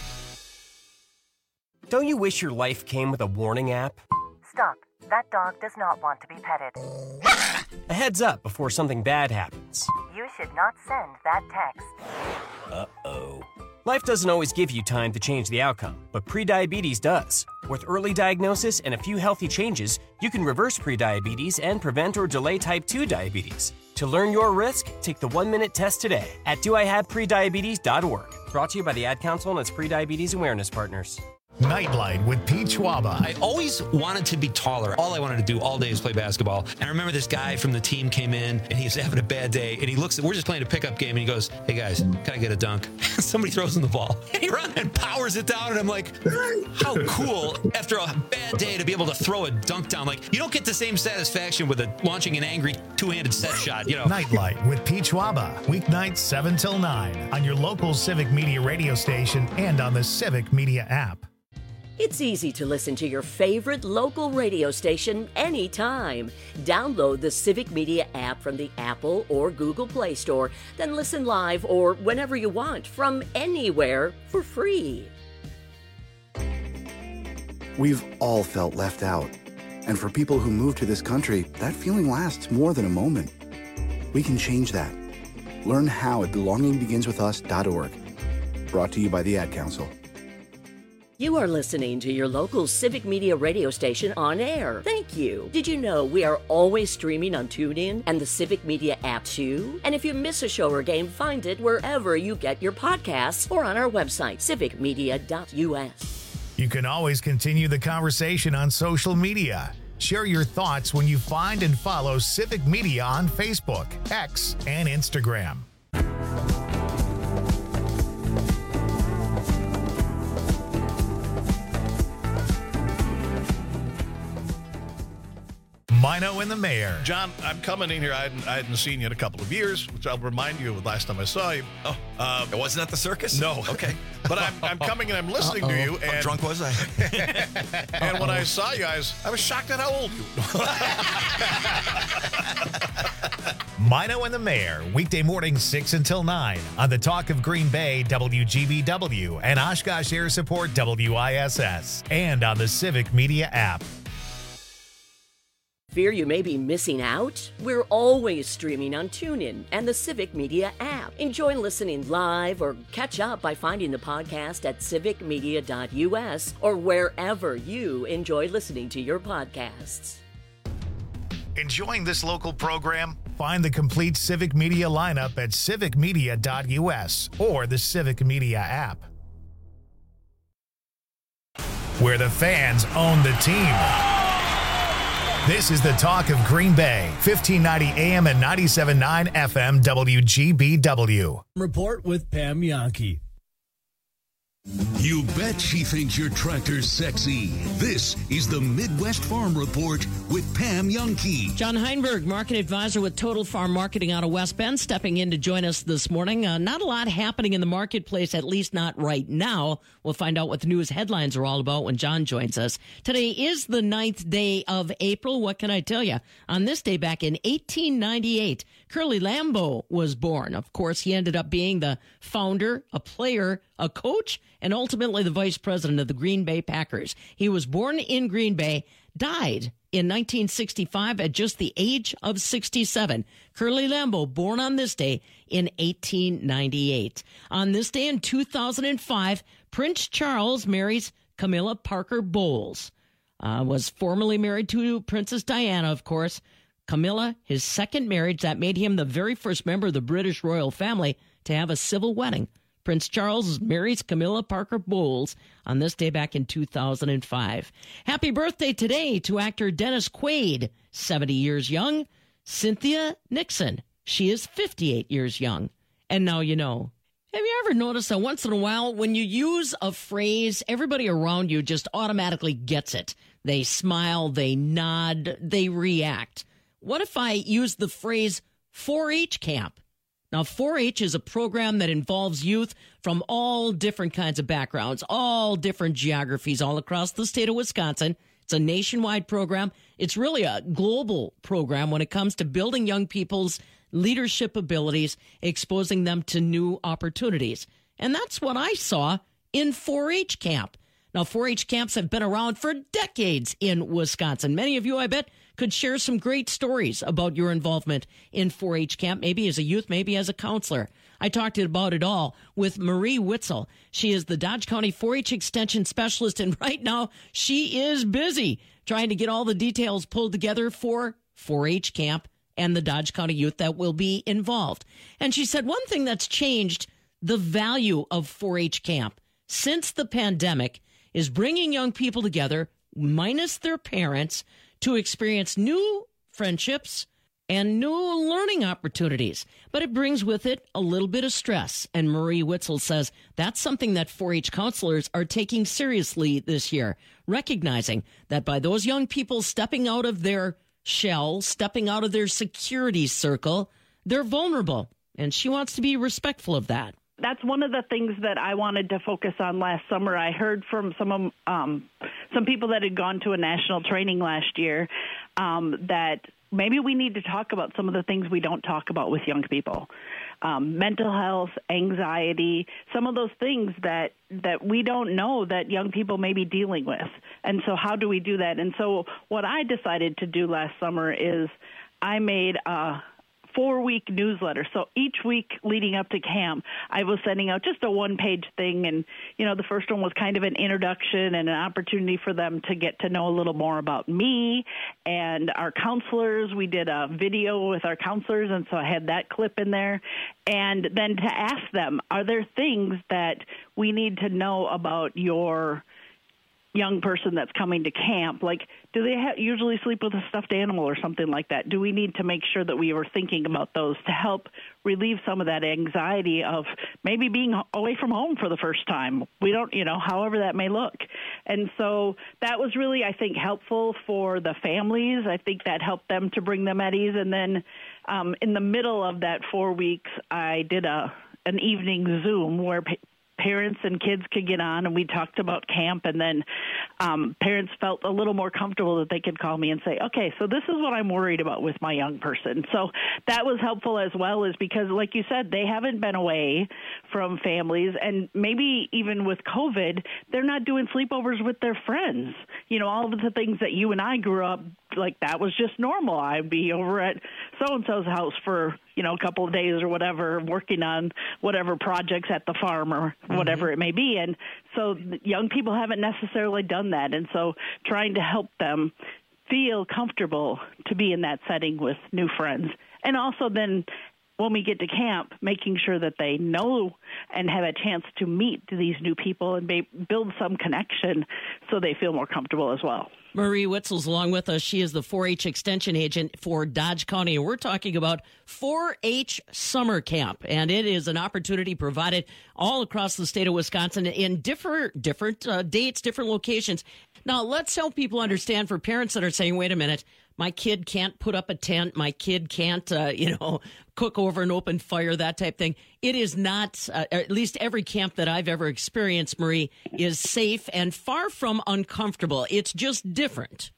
Don't you wish your life came with a warning app? Stop. That dog does not want to be petted. A heads up before something bad happens. You should not send that text. Uh-oh. Life doesn't always give you time to change the outcome, but prediabetes does. With early diagnosis and a few healthy changes, you can reverse prediabetes and prevent or delay type two diabetes. To learn your risk, take the one-minute test today at do I have prediabetes dot org. Brought to you by the Ad Council and its Prediabetes Awareness Partners. Nightlight with Pete Schwaba. I always wanted to be taller. All I wanted to do all day is play basketball. And I remember this guy from the team came in, and he was having a bad day. And he looks, we're just playing a pickup game, and he goes, "Hey guys, can I get a dunk?" Somebody throws him the ball. And he runs and powers it down. And I'm like, how cool after a bad day to be able to throw a dunk down. Like, you don't get the same satisfaction with a, launching an angry two-handed set shot, you know. Nightlight with Pete Schwaba. Weeknights seven till nine on your local Civic Media radio station and on the Civic Media app. It's easy to listen to your favorite local radio station anytime. Download the Civic Media app from the Apple or Google Play Store, then listen live or whenever you want from anywhere for free. We've all felt left out. And for people who move to this country, that feeling lasts more than a moment. We can change that. Learn how at belonging begins with us dot org. Brought to you by the Ad Council. You are listening to your local Civic Media radio station on air. Thank you. Did you know we are always streaming on TuneIn and the Civic Media app too? And if you miss a show or game, find it wherever you get your podcasts or on our website, civic media dot U S. You can always continue the conversation on social media. Share your thoughts when you find and follow Civic Media on Facebook, X, and Instagram. Mino and the Mayor. John, I'm coming in here. I hadn't, I hadn't seen you in a couple of years, which I'll remind you of the last time I saw you. Oh, uh, it wasn't at the circus? No. Okay. But I'm, I'm coming and I'm listening Uh-oh. to you. And, how drunk was I? And when I saw you, I was, I was shocked at how old you were. Mino and the Mayor, weekday mornings six until nine on the Talk of Green Bay, W G B W, and Oshkosh Air Support, W I S S, and on the Civic Media app. Fear you may be missing out? We're always streaming on TuneIn and the Civic Media app. Enjoy listening live or catch up by finding the podcast at civic media dot U S or wherever you enjoy listening to your podcasts. Enjoying this local program? Find the complete Civic Media lineup at civic media dot U S or the Civic Media app, where the fans own the team. This is the Talk of Green Bay, fifteen ninety A M and ninety-seven point nine F M W G B W. Report with Pam Yankee. You bet she thinks your tractor's sexy. This is the Midwest Farm Report with Pam Yankee. John Heinberg, market advisor with Total Farm Marketing out of West Bend, stepping in to join us this morning. Uh, not a lot happening in the marketplace, at least not right now. We'll find out what the news headlines are all about when John joins us. Today is the ninth day of April. What can I tell you? On this day back in eighteen ninety-eight, Curly Lambeau was born. Of course, he ended up being the founder, a player, a coach, and ultimately the vice president of the Green Bay Packers. He was born in Green Bay, died in nineteen sixty-five at just the age of sixty-seven. Curly Lambeau, born on this day in eighteen ninety-eight. On this day in two thousand five, Prince Charles marries Camilla Parker Bowles. Uh, was formerly married to Princess Diana, of course. Camilla, his second marriage, that made him the very first member of the British royal family to have a civil wedding. Prince Charles marries Camilla Parker Bowles on this day back in two thousand five. Happy birthday today to actor Dennis Quaid, seventy years young. Cynthia Nixon, she is fifty-eight years young. And now you know. Have you ever noticed that once in a while, when you use a phrase, everybody around you just automatically gets it? They smile, they nod, they react. What if I use the phrase four H camp? Now, four H is a program that involves youth from all different kinds of backgrounds, all different geographies all across the state of Wisconsin. It's a nationwide program. It's really a global program when it comes to building young people's leadership abilities, exposing them to new opportunities. And that's what I saw in four H camp. Now, four H camps have been around for decades in Wisconsin. Many of you, I bet, could share some great stories about your involvement in four H camp, maybe as a youth, maybe as a counselor. I talked about it all with Marie Witzel. She is the Dodge County four H Extension Specialist, and right now she is busy trying to get all the details pulled together for four H camp and the Dodge County youth that will be involved. And she said one thing that's changed the value of four H camp since the pandemic is bringing young people together, minus their parents, to experience new friendships and new learning opportunities. But it brings with it a little bit of stress. And Marie Witzel says that's something that four H counselors are taking seriously this year, recognizing that by those young people stepping out of their shell, stepping out of their security circle, they're vulnerable. And she wants to be respectful of that. That's one of the things that I wanted to focus on last summer. I heard from some of, um, some people that had gone to a national training last year um, that maybe we need to talk about some of the things we don't talk about with young people. Um, mental health, anxiety, some of those things that, that we don't know that young people may be dealing with. And so how do we do that? And so what I decided to do last summer is I made a four-week newsletter. So each week leading up to camp, I was sending out just a one-page thing. And, you know, the first one was kind of an introduction and an opportunity for them to get to know a little more about me and our counselors. We did a video with our counselors, and so I had that clip in there. And then to ask them, are there things that we need to know about your young person that's coming to camp, like, do they ha- usually sleep with a stuffed animal or something like that? Do we need to make sure that we were thinking about those to help relieve some of that anxiety of maybe being away from home for the first time? We don't, you know, however that may look. And so that was really, I think, helpful for the families. I think that helped them to bring them at ease. And then um, in the middle of that four weeks, I did a an evening Zoom where pa- parents and kids could get on, and we talked about camp, and then um, parents felt a little more comfortable that they could call me and say, okay, so this is what I'm worried about with my young person. So that was helpful as well, is because, like you said, they haven't been away from families, and maybe even with COVID, they're not doing sleepovers with their friends. You know, all of the things that you and I grew up, like, that was just normal. I'd be over at so-and-so's house for, you know, a couple of days or whatever, working on whatever projects at the farm or whatever mm-hmm. it may be. And so young people haven't necessarily done that. And so trying to help them feel comfortable to be in that setting with new friends. And also then when we get to camp, making sure that they know and have a chance to meet these new people and be, build some connection so they feel more comfortable as well. Marie Witzel's along with us. She is the four H extension agent for Dodge County, and we're talking about four H Summer Camp, and it is an opportunity provided all across the state of Wisconsin in different different uh, dates, different locations. Now, let's help people understand, for parents that are saying, wait a minute, my kid can't put up a tent, my kid can't, uh, you know, cook over an open fire, that type thing. It is not, uh, at least every camp that I've ever experienced, Marie, is safe and far from uncomfortable. It's just different.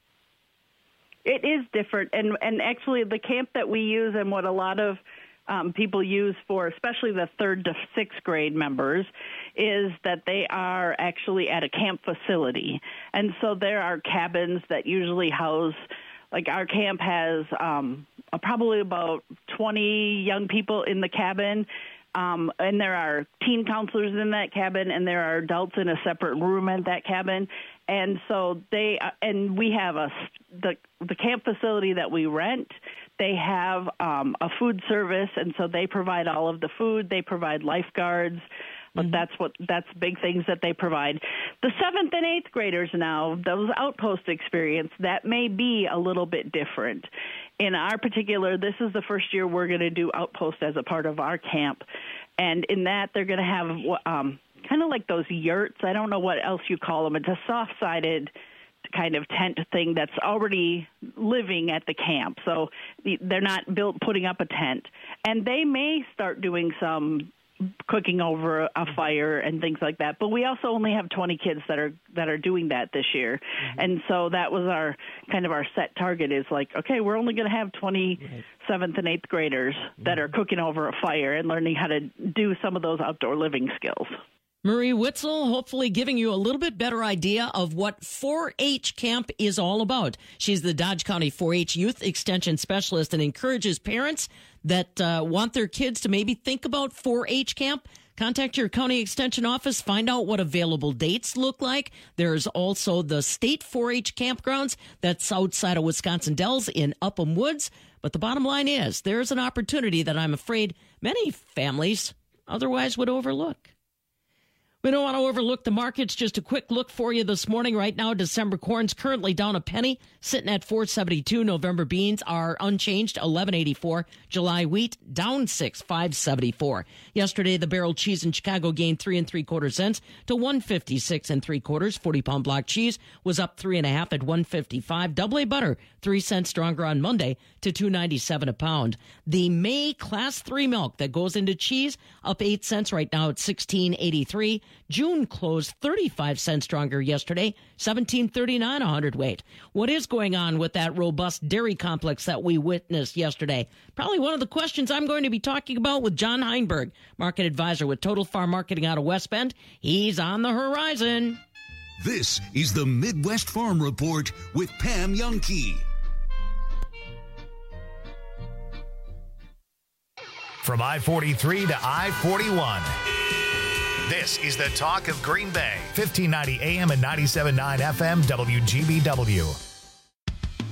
It is different. And, and actually, the camp that we use and what a lot of um, people use for, especially the third to sixth grade members, is that they are actually at a camp facility. And so there are cabins that usually house, like our camp has um, probably about twenty young people in the cabin, um, and there are teen counselors in that cabin, and there are adults in a separate room at that cabin. And so they, uh, and we have a, the, the camp facility that we rent, they have um, a food service, and so they provide all of the food, they provide lifeguards. But that's what that's big things that they provide. The seventh and eighth graders now, those outpost experience, that may be a little bit different. In our particular, this is the first year we're going to do outpost as a part of our camp. And in that, they're going to have um, kind of like those yurts. I don't know what else you call them. It's a soft-sided kind of tent thing that's already living at the camp. So they're not built putting up a tent. And they may start doing some cooking over a fire and things like that. But we also only have twenty kids that are that are doing that this year. Mm-hmm. And so that was our kind of our set target, is like, okay, we're only going to have twenty right. seventh and eighth graders mm-hmm. that are cooking over a fire and learning how to do some of those outdoor living skills. Marie Witzel, hopefully giving you a little bit better idea of what four H Camp is all about. She's the Dodge County four H Youth Extension Specialist and encourages parents that uh, want their kids to maybe think about four H Camp. Contact your county extension office. Find out what available dates look like. There's also the state four H campgrounds that's outside of Wisconsin Dells in Upham Woods. But the bottom line is there's an opportunity that I'm afraid many families otherwise would overlook. We don't want to overlook the markets. Just a quick look for you this morning. Right now, December corn's currently down a penny, sitting at four seventy-two. November beans are unchanged, eleven eighty-four. July wheat down six, five seventy-four. Yesterday, the barrel cheese in Chicago gained three and three quarter cents to one fifty-six and three quarters. forty pound block cheese was up three and a half at one fifty-five. Double A butter three cents stronger on Monday to two ninety-seven a pound. The May class three milk that goes into cheese up eight cents right now at sixteen eighty-three. June closed thirty-five cents stronger yesterday, seventeen thirty-nine a hundredweight. What is going on with that robust dairy complex that we witnessed yesterday? Probably one of the questions I'm going to be talking about with John Heinberg, market advisor with Total Farm Marketing out of West Bend. He's on the horizon. This is the Midwest Farm Report with Pam Jahnke. From I forty-three to I forty-one. This is the talk of Green Bay, fifteen ninety A M and ninety-seven point nine F M W G B W.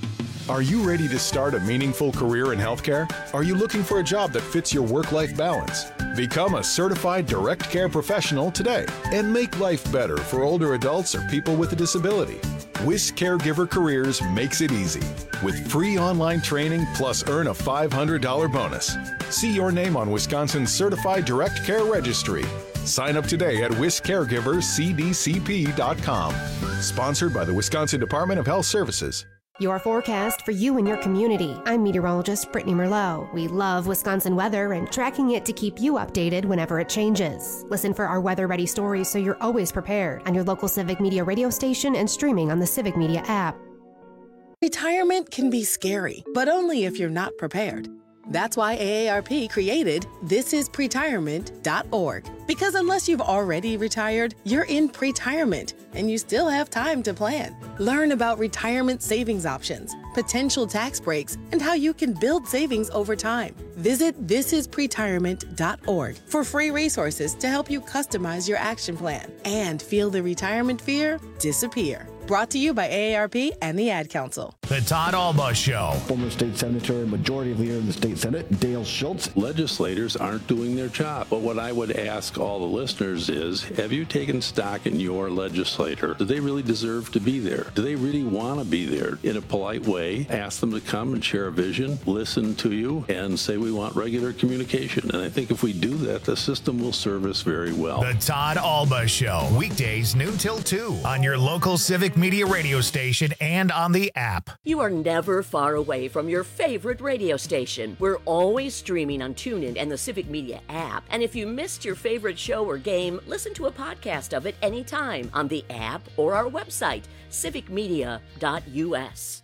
Are you ready to start a meaningful career in healthcare? Are you looking for a job that fits your work-life balance? Become a certified direct care professional today and make life better for older adults or people with a disability. Wisc Caregiver Careers makes it easy with free online training plus earn a five hundred dollars bonus. See your name on Wisconsin's Certified Direct Care Registry. Sign up today at wisc caregivers c d c p dot com. Sponsored by the Wisconsin Department of Health Services. Your forecast for you and your community. I'm meteorologist Brittany Merlot. We love Wisconsin weather and tracking it to keep you updated whenever it changes. Listen for our weather-ready stories so you're always prepared on your local Civic Media radio station and streaming on the Civic Media app. Retirement can be scary, but only if you're not prepared. That's why A A R P created this is pretirement dot org. Because unless you've already retired, you're in pretirement and you still have time to plan. Learn about retirement savings options, potential tax breaks, and how you can build savings over time. Visit this is pretirement dot org for free resources to help you customize your action plan and feel the retirement fear disappear. Brought to you by A A R P and the Ad Council. The Todd Alba Show. Former state senator, majority leader in the state Senate, Dale Schultz. Legislators aren't doing their job. But what I would ask all the listeners is, have you taken stock in your legislator? Do they really deserve to be there? Do they really want to be there? In a polite way, ask them to come and share a vision, listen to you, and say we want regular communication. And I think if we do that, the system will serve us very well. The Todd Alba Show. Weekdays noon till two on your local Civic Media radio station and on the app. You are never far away from your favorite radio station. We're always streaming on TuneIn and the Civic Media app. And if you missed your favorite show or game, listen to a podcast of it anytime on the app or our website, civic media dot u s.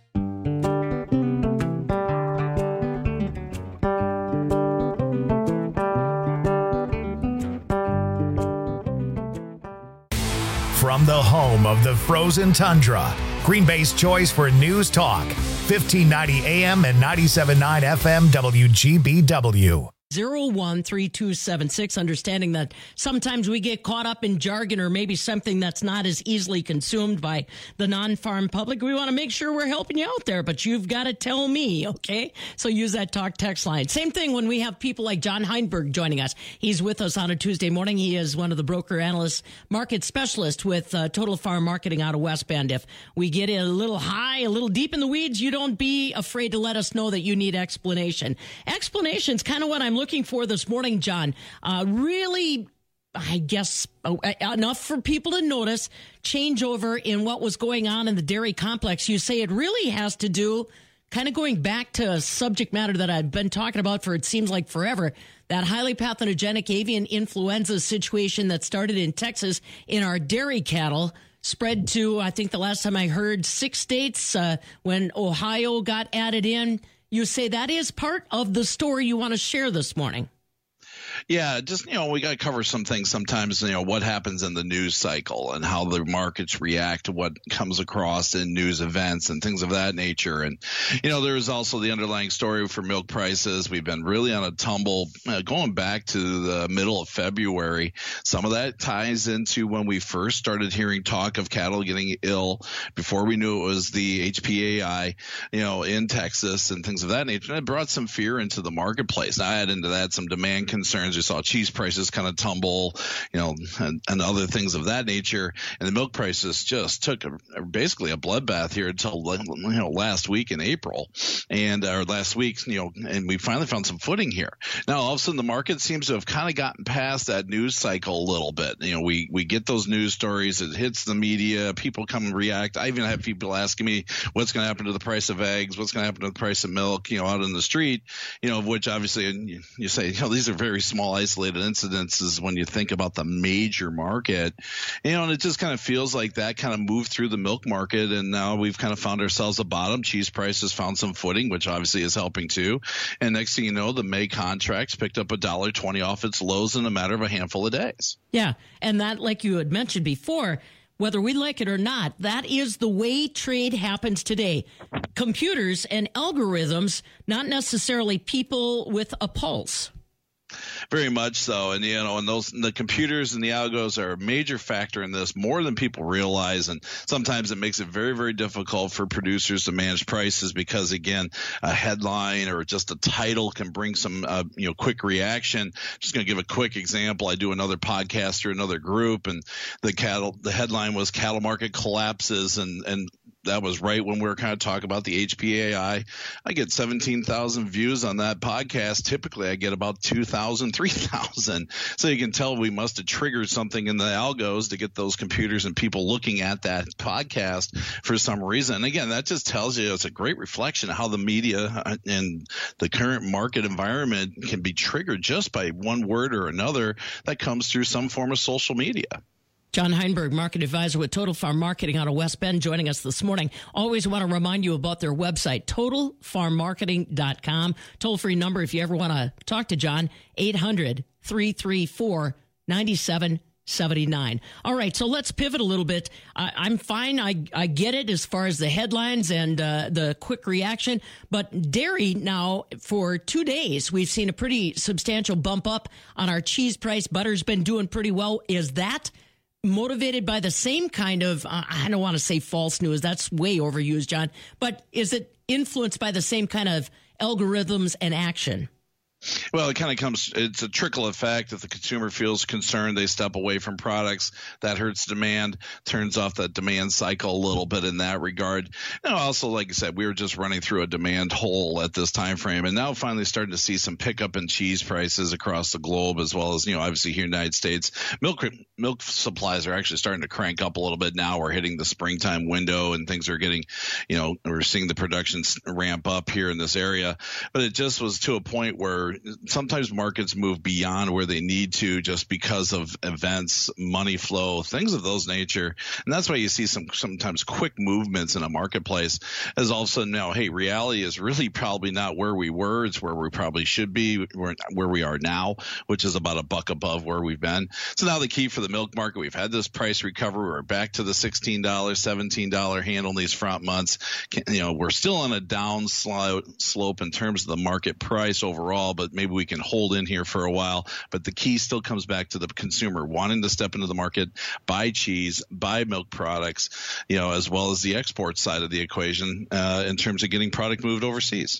From the home of the frozen tundra, Green Bay's choice for news talk, fifteen ninety A M and ninety-seven point nine F M W G B W. zero one three two seven six, understanding that sometimes we get caught up in jargon or maybe something that's not as easily consumed by the non-farm public. We want to make sure we're helping you out there, but you've got to tell me, okay? So use that talk text line. Same thing when we have people like John Heinberg joining us. He's with us on a Tuesday morning. He is one of the broker analysts, market specialist with uh, Total Farm Marketing out of West Bend. If we get a little high, a little deep in the weeds, you don't be afraid to let us know that you need explanation. Explanation's kind of what I'm looking for this morning, John. Uh, really, I guess, uh, enough for people to notice changeover in what was going on in the dairy complex. You say it really has to do, kind of going back to a subject matter that I've been talking about for, it seems like forever, that highly pathogenic avian influenza situation that started in Texas in our dairy cattle. Spread to, I think the last time I heard, six states uh, when Ohio got added in. You say that is part of the story you want to share this morning. Yeah, just, you know, we got to cover some things sometimes, you know, what happens in the news cycle and how the markets react to what comes across in news events and things of that nature. And, you know, there's also the underlying story for milk prices. We've been really on a tumble uh, going back to the middle of February. Some of that ties into when we first started hearing talk of cattle getting ill before we knew it was the H P A I, you know, in Texas and things of that nature. And it brought some fear into the marketplace. Now, I add into that some demand concerns. You saw cheese prices kind of tumble, you know, and, and other things of that nature. And the milk prices just took a, basically a bloodbath here until, you know, last week in April and or last week, you know, and we finally found some footing here. Now, all of a sudden, the market seems to have kind of gotten past that news cycle a little bit. You know, we, we get those news stories. It hits the media. People come and react. I even have people asking me what's going to happen to the price of eggs, what's going to happen to the price of milk, you know, out in the street, you know, which obviously you, you say, you know, these are very small isolated incidences when you think about the major market, you know, and it just kind of feels like that kind of moved through the milk market. And now we've kind of found ourselves a bottom. Cheese prices found some footing, which obviously is helping too. And next thing you know, the May contracts picked up a dollar twenty off its lows in a matter of a handful of days. Yeah. And that, like you had mentioned before, whether we like it or not, that is the way trade happens today. Computers and algorithms, not necessarily people with a pulse. Very much so. And, you know, and those, the computers and the algos are a major factor in this, more than people realize. And sometimes it makes it very, very difficult for producers to manage prices because, again, a headline or just a title can bring some, uh, you know, quick reaction. Just going to give a quick example. I do another podcast through another group, and the cattle, the headline was cattle market collapses, and, and, that was right when we were kind of talking about the H P A I. I get seventeen thousand views on that podcast. Typically, I get about two thousand, three thousand. So you can tell we must have triggered something in the algos to get those computers and people looking at that podcast for some reason. And again, that just tells you it's a great reflection of how the media and the current market environment can be triggered just by one word or another that comes through some form of social media. John Heinberg, market advisor with Total Farm Marketing out of West Bend, joining us this morning. Always want to remind you about their website, total farm marketing dot com. Toll-free number if you ever want to talk to John, eight hundred, three three four, nine seven seven nine. All right, so let's pivot a little bit. I, I'm fine. I, I get it as far as the headlines and uh, the quick reaction. But dairy now, for two days, we've seen a pretty substantial bump up on our cheese price. Butter's been doing pretty well. Is that motivated by the same kind of, uh, I don't want to say false news, that's way overused, John, but is it influenced by the same kind of algorithms and action? Well, it kind of comes, it's a trickle effect. If the consumer feels concerned, they step away from products. That hurts demand, turns off that demand cycle a little bit in that regard. Now, also, like I said, we were just running through a demand hole at this time frame, and now finally starting to see some pickup in cheese prices across the globe, as well as, you know, obviously here in the United States. Milk milk supplies are actually starting to crank up a little bit now. We're hitting the springtime window, and things are getting, you know, we're seeing the production ramp up here in this area. But it just was to a point where sometimes markets move beyond where they need to just because of events, money flow, things of those nature. And that's why you see some sometimes quick movements in a marketplace as all of a sudden now, hey, reality is really probably not where we were. It's where we probably should be, where, where we are now, which is about a buck above where we've been. So now the key for the milk market, we've had this price recovery. We're back to the sixteen dollars, seventeen dollars handle in these front months. You know, we're still on a down slope in terms of the market price overall, but maybe we can hold in here for a while. But the key still comes back to the consumer wanting to step into the market, buy cheese, buy milk products, you know, as well as the export side of the equation uh, in terms of getting product moved overseas.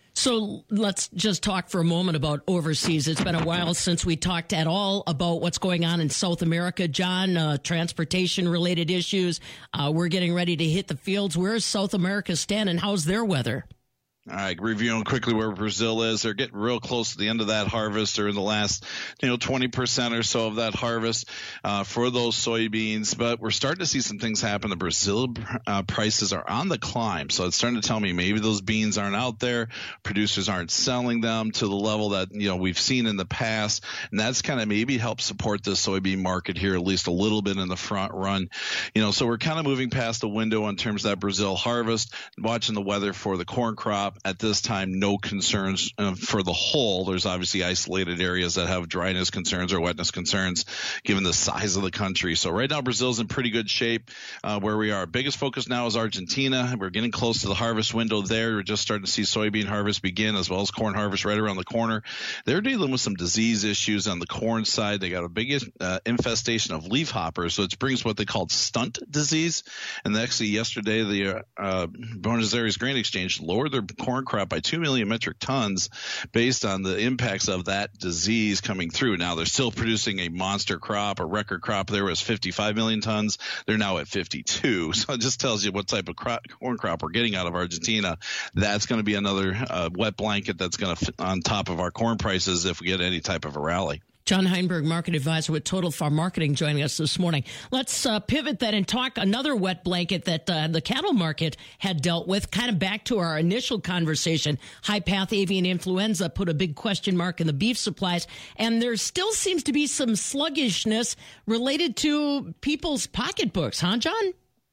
So let's just talk for a moment about overseas. It's been a while since we talked at all about what's going on in South America. John, uh, transportation-related issues. Uh, we're getting ready to hit the fields. Where's South America standing? How's their weather? All right, reviewing quickly where Brazil is. They're getting real close to the end of that harvest. They're in the last, you know, twenty percent or so of that harvest uh, for those soybeans. But we're starting to see some things happen. The Brazil uh, prices are on the climb. So it's starting to tell me maybe those beans aren't out there. Producers aren't selling them to the level that, you know, we've seen in the past. And that's kind of maybe help support the soybean market here, at least a little bit in the front run. You know, so we're kind of moving past the window in terms of that Brazil harvest, watching the weather for the corn crop. At this time, no concerns uh, for the whole. There's obviously isolated areas that have dryness concerns or wetness concerns given the size of the country. So right now, Brazil's in pretty good shape uh, where we are. Biggest focus now is Argentina. We're getting close to the harvest window there. We're just starting to see soybean harvest begin as well as corn harvest right around the corner. They're dealing with some disease issues on the corn side. They got a big uh, infestation of leaf hoppers, so it brings what they call stunt disease. And actually yesterday, the uh, Buenos Aires Grain Exchange lowered their corn crop by two million metric tons based on the impacts of that disease coming through. Now they're still producing a monster crop. A record crop there was fifty-five million tons. They're now at fifty-two. So it just tells you what type of crop, corn crop we're getting out of Argentina. That's going to be another uh, wet blanket that's going to fit on top of our corn prices if we get any type of a rally. John Heinberg, market advisor with Total Farm Marketing, joining us this morning. Let's uh, pivot then and talk another wet blanket that uh, the cattle market had dealt with, kind of back to our initial conversation. High-path avian influenza put a big question mark in the beef supplies, and there still seems to be some sluggishness related to people's pocketbooks, huh, John?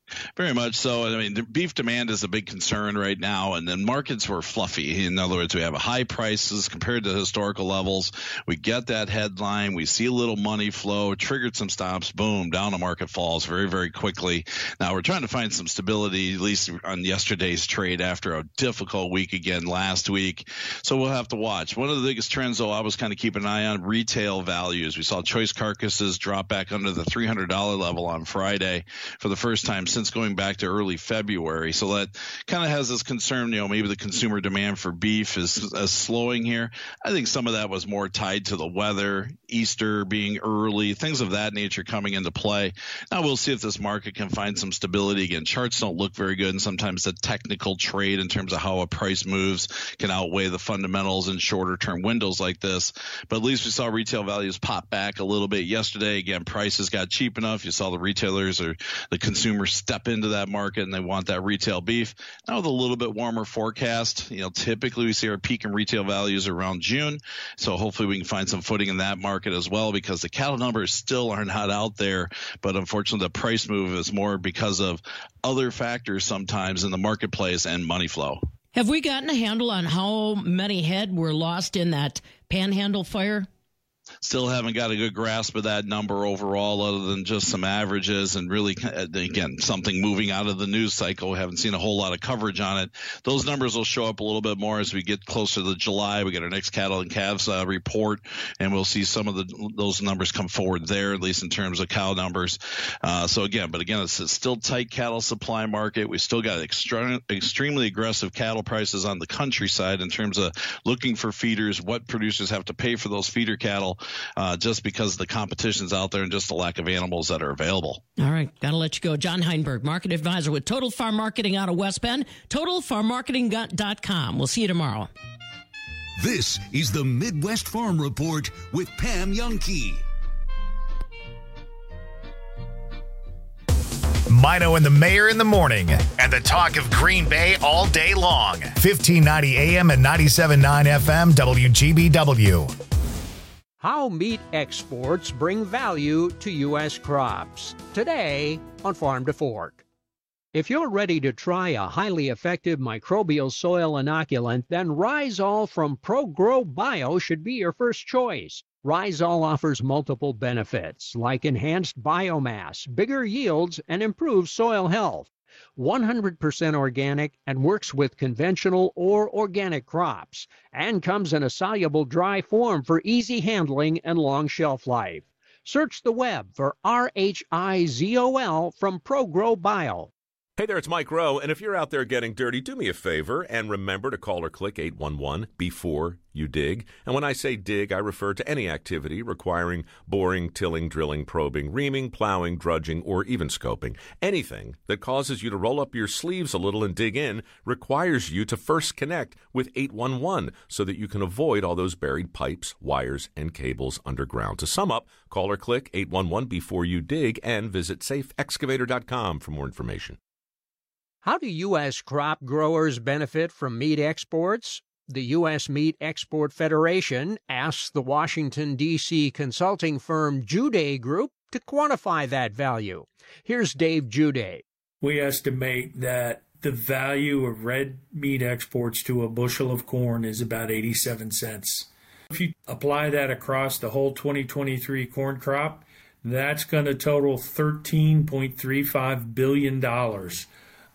Very much so. I mean, the beef demand is a big concern right now, and then markets were fluffy. In other words, we have high prices compared to historical levels. We get that headline. We see a little money flow, triggered some stops, boom, down the market falls very, very quickly. Now we're trying to find some stability, at least on yesterday's trade after a difficult week again last week. So we'll have to watch. One of the biggest trends, though, I was kind of keeping an eye on retail values. We saw choice carcasses drop back under the three hundred dollars level on Friday for the first time since going back to early February. So that kind of has this concern, you know, maybe the consumer demand for beef is, is slowing here. I think some of that was more tied to the weather, Easter being early, things of that nature coming into play. Now we'll see if this market can find some stability. Again, charts don't look very good, and sometimes the technical trade in terms of how a price moves can outweigh the fundamentals in shorter term windows like this. But at least we saw retail values pop back a little bit yesterday. Again, prices got cheap enough. You saw the retailers or the consumers step into that market, and they want that retail beef. Now with a little bit warmer forecast, you know, typically we see our peak in retail values around June. So hopefully we can find some footing in that market as well, because the cattle numbers still are not out there. But unfortunately, the price move is more because of other factors sometimes in the marketplace and money flow. Have we gotten a handle on how many head were lost in that Panhandle fire? Still haven't got a good grasp of that number overall, other than just some averages and really, again, something moving out of the news cycle. We haven't seen a whole lot of coverage on it. Those numbers will show up a little bit more as we get closer to July. We get our next cattle and calves uh, report, and we'll see some of the those numbers come forward there, at least in terms of cow numbers. Uh, so again, but again, it's a still tight cattle supply market. We still got extra, extremely aggressive cattle prices on the countryside in terms of looking for feeders, what producers have to pay for those feeder cattle. Uh, just because the competition's out there and just the lack of animals that are available. All right, got to let you go. John Heinberg, market advisor with Total Farm Marketing out of West Bend, total farm marketing dot com. We'll see you tomorrow. This is the Midwest Farm Report with Pam Jahnke. Mino and the Mayor in the morning, and the talk of Green Bay all day long. fifteen ninety A M and ninety-seven point nine F M W G B W. How meat exports bring value to U S crops. Today on Farm to Fork. If you're ready to try a highly effective microbial soil inoculant, then Rhizol from ProGrow Bio should be your first choice. Rhizol offers multiple benefits like enhanced biomass, bigger yields, and improved soil health. one hundred percent organic and works with conventional or organic crops, and comes in a soluble dry form for easy handling and long shelf life. Search the web for R H I Z O L from ProGrow Bio. Hey there, it's Mike Rowe, and if you're out there getting dirty, do me a favor and remember to call or click eight one one before you dig. And when I say dig, I refer to any activity requiring boring, tilling, drilling, probing, reaming, plowing, drudging, or even scoping. Anything that causes you to roll up your sleeves a little and dig in requires you to first connect with eight one one so that you can avoid all those buried pipes, wires, and cables underground. To sum up, call or click eight one one before you dig and visit safe excavator dot com for more information. How do U S crop growers benefit from meat exports? The U S Meat Export Federation asks the Washington, D C consulting firm Jude Group to quantify that value. Here's Dave Jude. We estimate that the value of red meat exports to a bushel of corn is about eighty-seven cents. If you apply that across the whole twenty twenty-three corn crop, that's going to total thirteen point three five billion dollars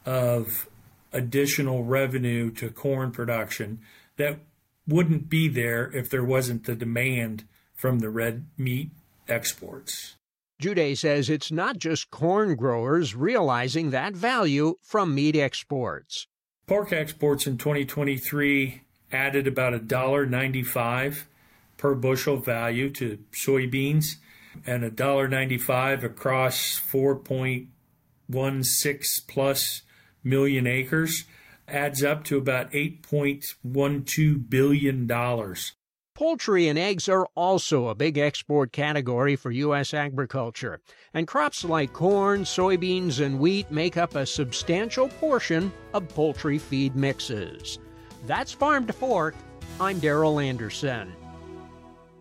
of additional revenue to corn production that wouldn't be there if there wasn't the demand from the red meat exports. Jude says it's not just corn growers realizing that value from meat exports. Pork exports in twenty twenty-three added about one dollar ninety-five per bushel value to soybeans, and one dollar ninety-five across four point one six plus million acres adds up to about eight point one two billion dollars. Poultry and eggs are also a big export category for U S agriculture, and crops like corn, soybeans, and wheat make up a substantial portion of poultry feed mixes. That's Farm to Fork. I'm Darrell Anderson.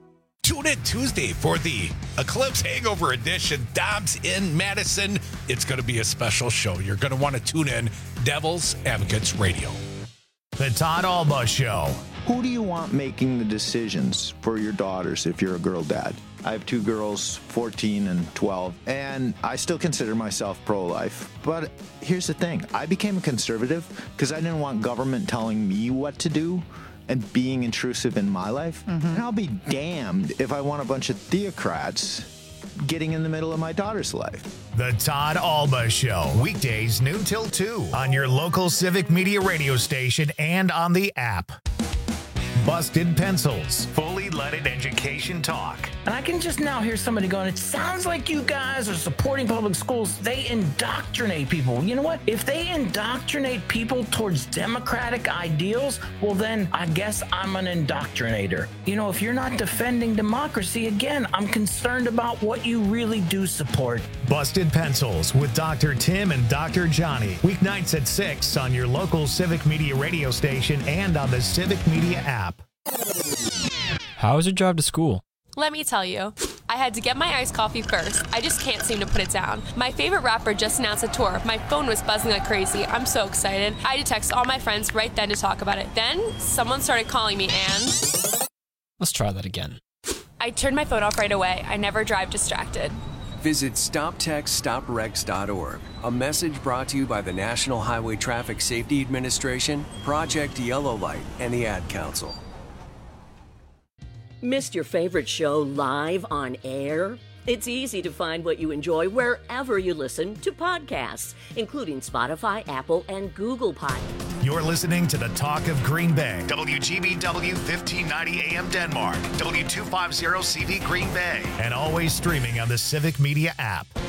Tune in Tuesday for the Eclipse Hangover Edition. Dom's in Madison. It's going to be a special show. You're going to want to tune in. Devil's Advocates Radio. The Todd Alba Show. Who do you want making the decisions for your daughters if you're a girl dad? I have two girls, fourteen and twelve, and I still consider myself pro-life. But here's the thing. I became a conservative because I didn't want government telling me what to do and being intrusive in my life. Mm-hmm. And I'll be damned if I want a bunch of theocrats getting in the middle of my daughter's life. The Todd Alba Show. Weekdays noon till two on your local Civic Media radio station and on the app. Busted Pencils. Fully leaded education talk. And I can just now hear somebody going, it sounds like you guys are supporting public schools. They indoctrinate people. You know what? If they indoctrinate people towards democratic ideals, well, then I guess I'm an indoctrinator. You know, if you're not defending democracy, again, I'm concerned about what you really do support. Busted Pencils with Doctor Tim and Doctor Johnny. Weeknights at six on your local Civic Media radio station and on the Civic Media app. How is your drive to school? Let me tell you, I had to get my iced coffee first. I just can't seem to put it down. My favorite rapper just announced a tour. My phone was buzzing like crazy. I'm so excited. I had to text all my friends right then to talk about it. Then, someone started calling me and... Let's try that again. I turned my phone off right away. I never drive distracted. Visit stop text stop wrecks dot org. A message brought to you by the National Highway Traffic Safety Administration, Project Yellow Light, and the Ad Council. Missed your favorite show live on air? It's easy to find what you enjoy wherever you listen to podcasts, including Spotify, Apple, and Google Podcasts. You're listening to the Talk of Green Bay. W G B W fifteen ninety A M Denmark. W two fifty C V Green Bay. And always streaming on the Civic Media app.